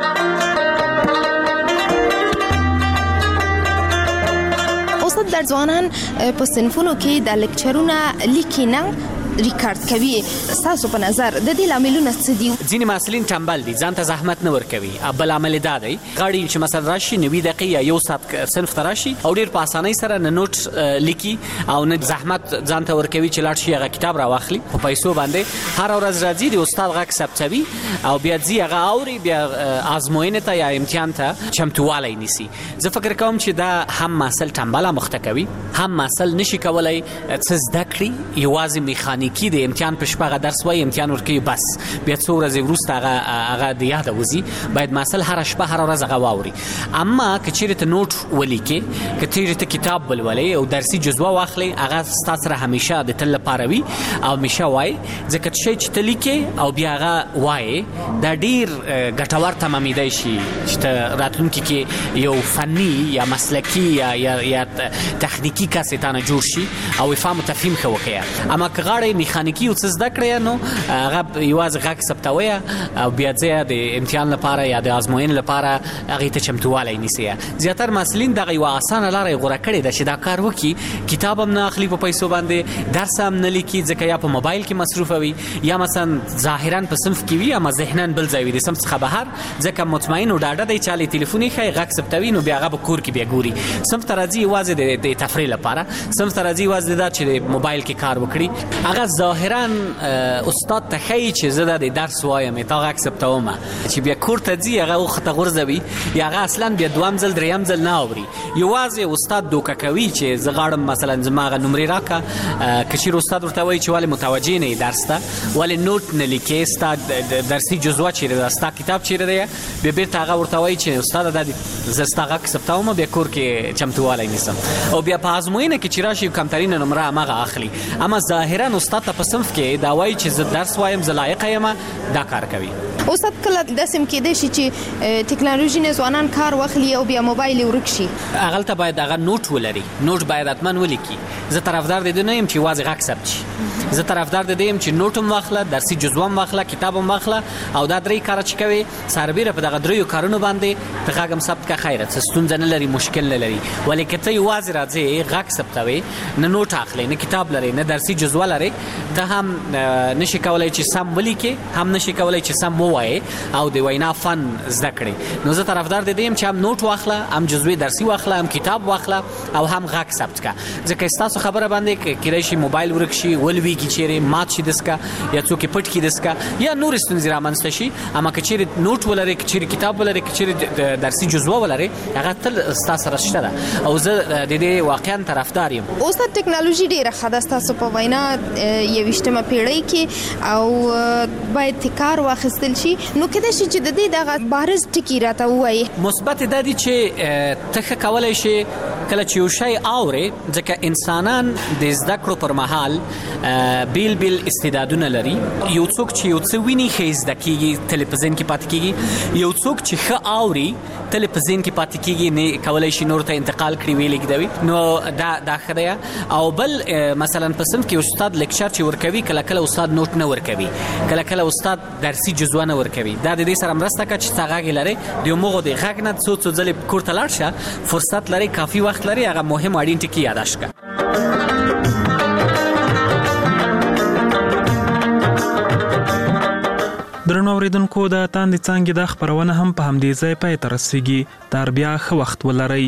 استاد در ځوانان په صنفونو کې د لیکچرونه لیکي نه ریکارډ کوي، تاسو په نظر د دې لاملونه څه دي؟ ځینې محصلین ټمبل دي، ځان ته زحمت نه ورکوي. بل عامل دا دی غواړي چې مثلا راشي 90 دقیقې یا یو ساعت صنف ته راشي او ډېر په اسانۍ سره نه نوټ لیکي او نه زحمت ځان ته ورکوي چې لاړ شي هغه کتاب راواخلي په پیسو باندې. هر ورځ راځي د استاد غږ ثبتوي او بیا ځي هغه اوري، بیا ازموینې ته یا امتحان ته چمتوالی نیسي. زه فکر کوم چې دا هم محصل ټمبله مخته کوي، هم محصل نشي کولای څه زده کړي، یوازې میخانیکي د امتحان په شپه درس وایي، امتحان ورکوي بس بیا څو ورځې وروسته هغه د یاده وځي. باید محصل هر شپه هر ورځ هغه واوري. اما که چیرې ته نوټ ولیکې، که چیرې ته کتاب ولولې او درسي جزوه واخلې، هغه ستا سره همیشه د تل لپاره وي او همیشه وایي، ځکه شی چې ته لیکې او بیا هغه وایي دا ډېر ګټور تمامېدای شي چې ته راتلونکي کې یو فني یا مسلکي یا تخنیکي کس یې تا نه جوړ شي او فهم و تفهیم ښه وکړي. اما که غواړې کې میخانیکی او څه زده کړی نو هغه یوازې غږ ثبتوي او بیا ځای د امتحان لپاره یا د ازموینې لپاره هغه ته چمتووالی نیسي. زیاتره محصلین دغه یو اسانه لاره غوره کړې ده چې دا کار وکړي، کتاب هم نه اخلي په پیسو باندې، درس هم نه لیکي ځکه یا په موبایل کې مصروف وي یا مثلا ظاهرا په صنف کې وي اما ذهناً بل ځای وي د صنف څخه بهر، ځکه مطمئن او ډاډه دی چې علي ټلیفون یې ښایي غږ ثبتوي نو بیا هغه په کور کې بیا ګوري. صنف ته راځي یوازې د تفریح لپاره، صنف ته راځي یوازې دا چې د موبایل کې کار وکړي. هغه ظاهرا استاد ته ښایي چې زه د درس وایم تا غږ ثبتوم، چې بیا کور ته ځي هغه وخت غورځوي یا هغه اصلا بیا دوام ځل دریم ځل نه اوري. یوازې استاد دوکه کوي چې زه غواړم مثلا زما هغه نمرې راکړه، که چېرې استاد ورته وایي چې ولې متوجه نه یې درس ته، ولې نوټ نه لیکې، ستا درسي جزوه چېرې ده، ستا کتاب چېرې دی، بیا بېرته هغه ورته وایي چې استاده دا زه ستا غږ ثبتوم بیا کور کې چمتووالی نیسم او بیا په ازموینه کې چې راشي کمترینه نمره همغه اخلي. اما ظاهرا استاد ته په صنف کې دا وایي چې زه درس وایم زه لایقه یم، دا کار کوي. استاد کله داسې هم کېدای شي چې ټکنالوژي نه ځوانان کار واخلي او بیا موبایل یې ورک شي. هغلته باید هغه نوټ ولري، نوټ باید حتما ولیکي. زه طرفدار د دې نه یم چې یوازې غږ ثبت شي، زه طرفدار د دې یم چې نوټ هم واخله، درسي جزوه هم واخله، کتاب هم واخله او دا درې کاره چې کوي سربیره په دغه دریو کارونو باندې ته غږ هم ثبت کړه خیره څه ستونزه نه لري، مشکل نه لري. ولې که ته یوازې راځې غږ ثبتوې نه نوټ اخلې نه کتاب لري نه درسي جزوه لري، ته هم نشي کولی چې سم ولیکې، هم نشي کولی چې سم ووایې او د وینا فن زده کړې. نو زه طرفدار د دې یم چې هم نوټ واخله، هم جزوې درسي واخله، هم کتاب واخله او هم غږ ثبت کړه. ځکه ستاسو خبره باندې کېدای شي موبایل ورک شي، ولویږي چېرې مات شي دسکه یا څوک یې پټ کړي دسکه یا نورې ستونزې رامنځته شي. اما که چېرې نوټ ولرې، که چېرې کتاب ولرې، که چېرې درسي جزوه ولرې، هغه تل ستا سره شته ده او زه د دې واقعا طرفدار یم. استاد ټکنالوژي ډېره ښه ده ستاسو په وینا 21مه پیړۍ کې او باید کار واخیستل شي. نو کېدای شي چې د دې دغه بارز ټکي راته ووایي. مثبت دا دی چې ته ښه کولی شي کله چې یو شی اورې، ځکه انسانان د زده کړو پر مهال بیل بیل استعدادونه لري. یو څوک چې یو څه ویني ښه زده کېږي، تل په ذهن کې پاتې کېږي. یو څوک چې ښه اوري تل په ذهن کې پاتې کېږي، نه کولی شي نور ته انتقال کړي ویې لېږدوي. نو دا ښه دی. او بل مثلا په صنف کې استاد لیکچر چې ورکوي کله کله استاد نوټ نه ورکوي، کله کله استاد درسي جزوه نه ورکوي. دا د دې سره مرسته کوي چې تا غږ لري د همغو د غږ نه څو ځلې کور ته لاړ شه، فرصت لري، کافي وخت لري، هغه مهم اړین ټکي یاداشت کړه. درنو اوریدونکو د تاندې څانګې د خبرونه هم په همدې ځای پای ته رسیږي. تر بیا ښه وخت ولرئ.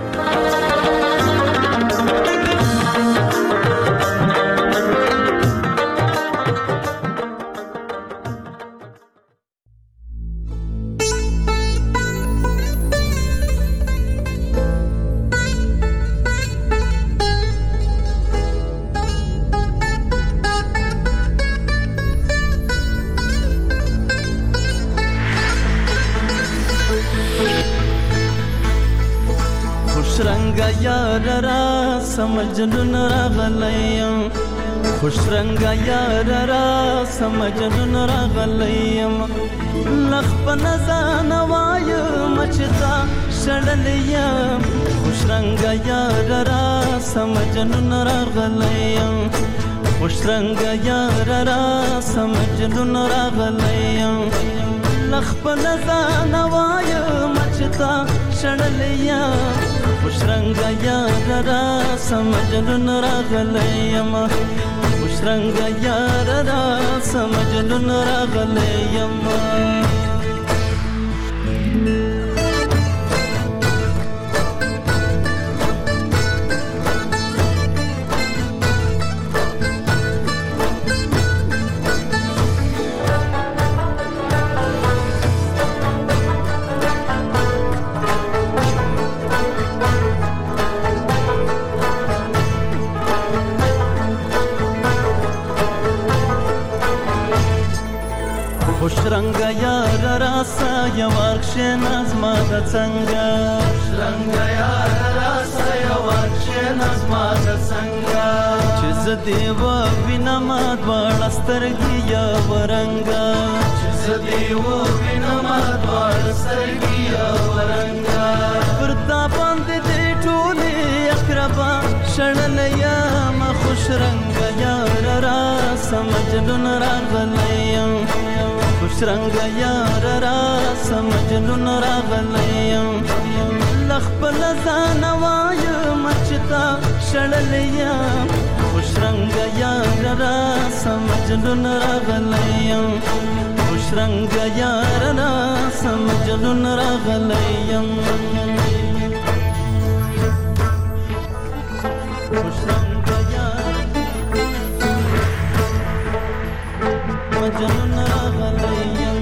سمجنون راغلیم خوش رنگا یار را سمجنون راغلیم لخ په نزان وایم چتا شړلیم خوش رنگا یار را سمجنون راغلیم خوش رنگا یار را سمجنون راغلیم لخ په نزان وایم چتا شړلیم خوش رنگا یار را سمجنون راغلیم خوش رنگا یار را سمجنون راغلیم خوش رنگا یار راسا یا ورکشن از ما د څنګه خوش رنگا یار راسا یا ورکشن از ما د څنګه چې زدي و وینم دوړ سترګي یا ورنګا چې زدي و وینم دوړ سترګي یا ورنګا پرتا باندې دې ټولې اقربا شړل یا ما خوش رنگا یار راسا سمجنون راغلیم خوش رنگ یار را سمجنون راغلیم لخپل ځان وایم چې تا شړلیم خوش رنگ یار را سمجنون راغلیم خوش رنگ یار را سمجنون راغلیم خوش رنگ یار مجنون راغلیم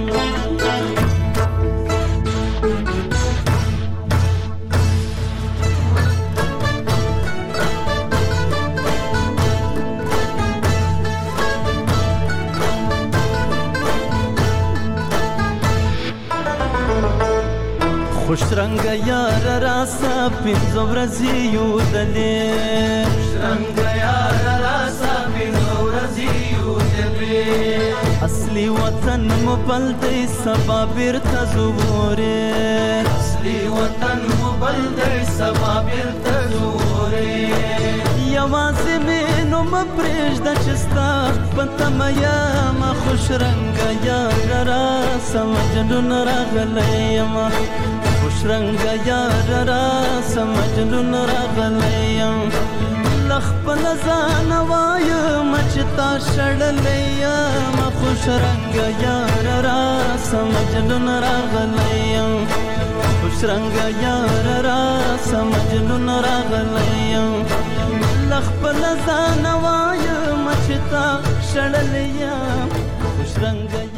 خوش رنگ یار راسا پینځو ورځې یو دلې خوش رنگ یار راسا پینځو ورځې یو دلې اصلي وطن مو بل دی سبا بیرته زوره اصلي وطن مو بل دی سبا بیرته زوره یوازې مې نو مپرېږده چې ستا په تمه یم خوش رنګ یار راسه مجنون راغلی یم خوش رنگ یار راسه مجنون راغلی یم له خپل ځانه وایم چې تا شړلی یم خوش رنگ یار راسه مجنون راغلی یم خوش رنگ یار راسه مجنون راغلی یم له خپل ځانه وایم چې تا شړلی یم خوش رنگ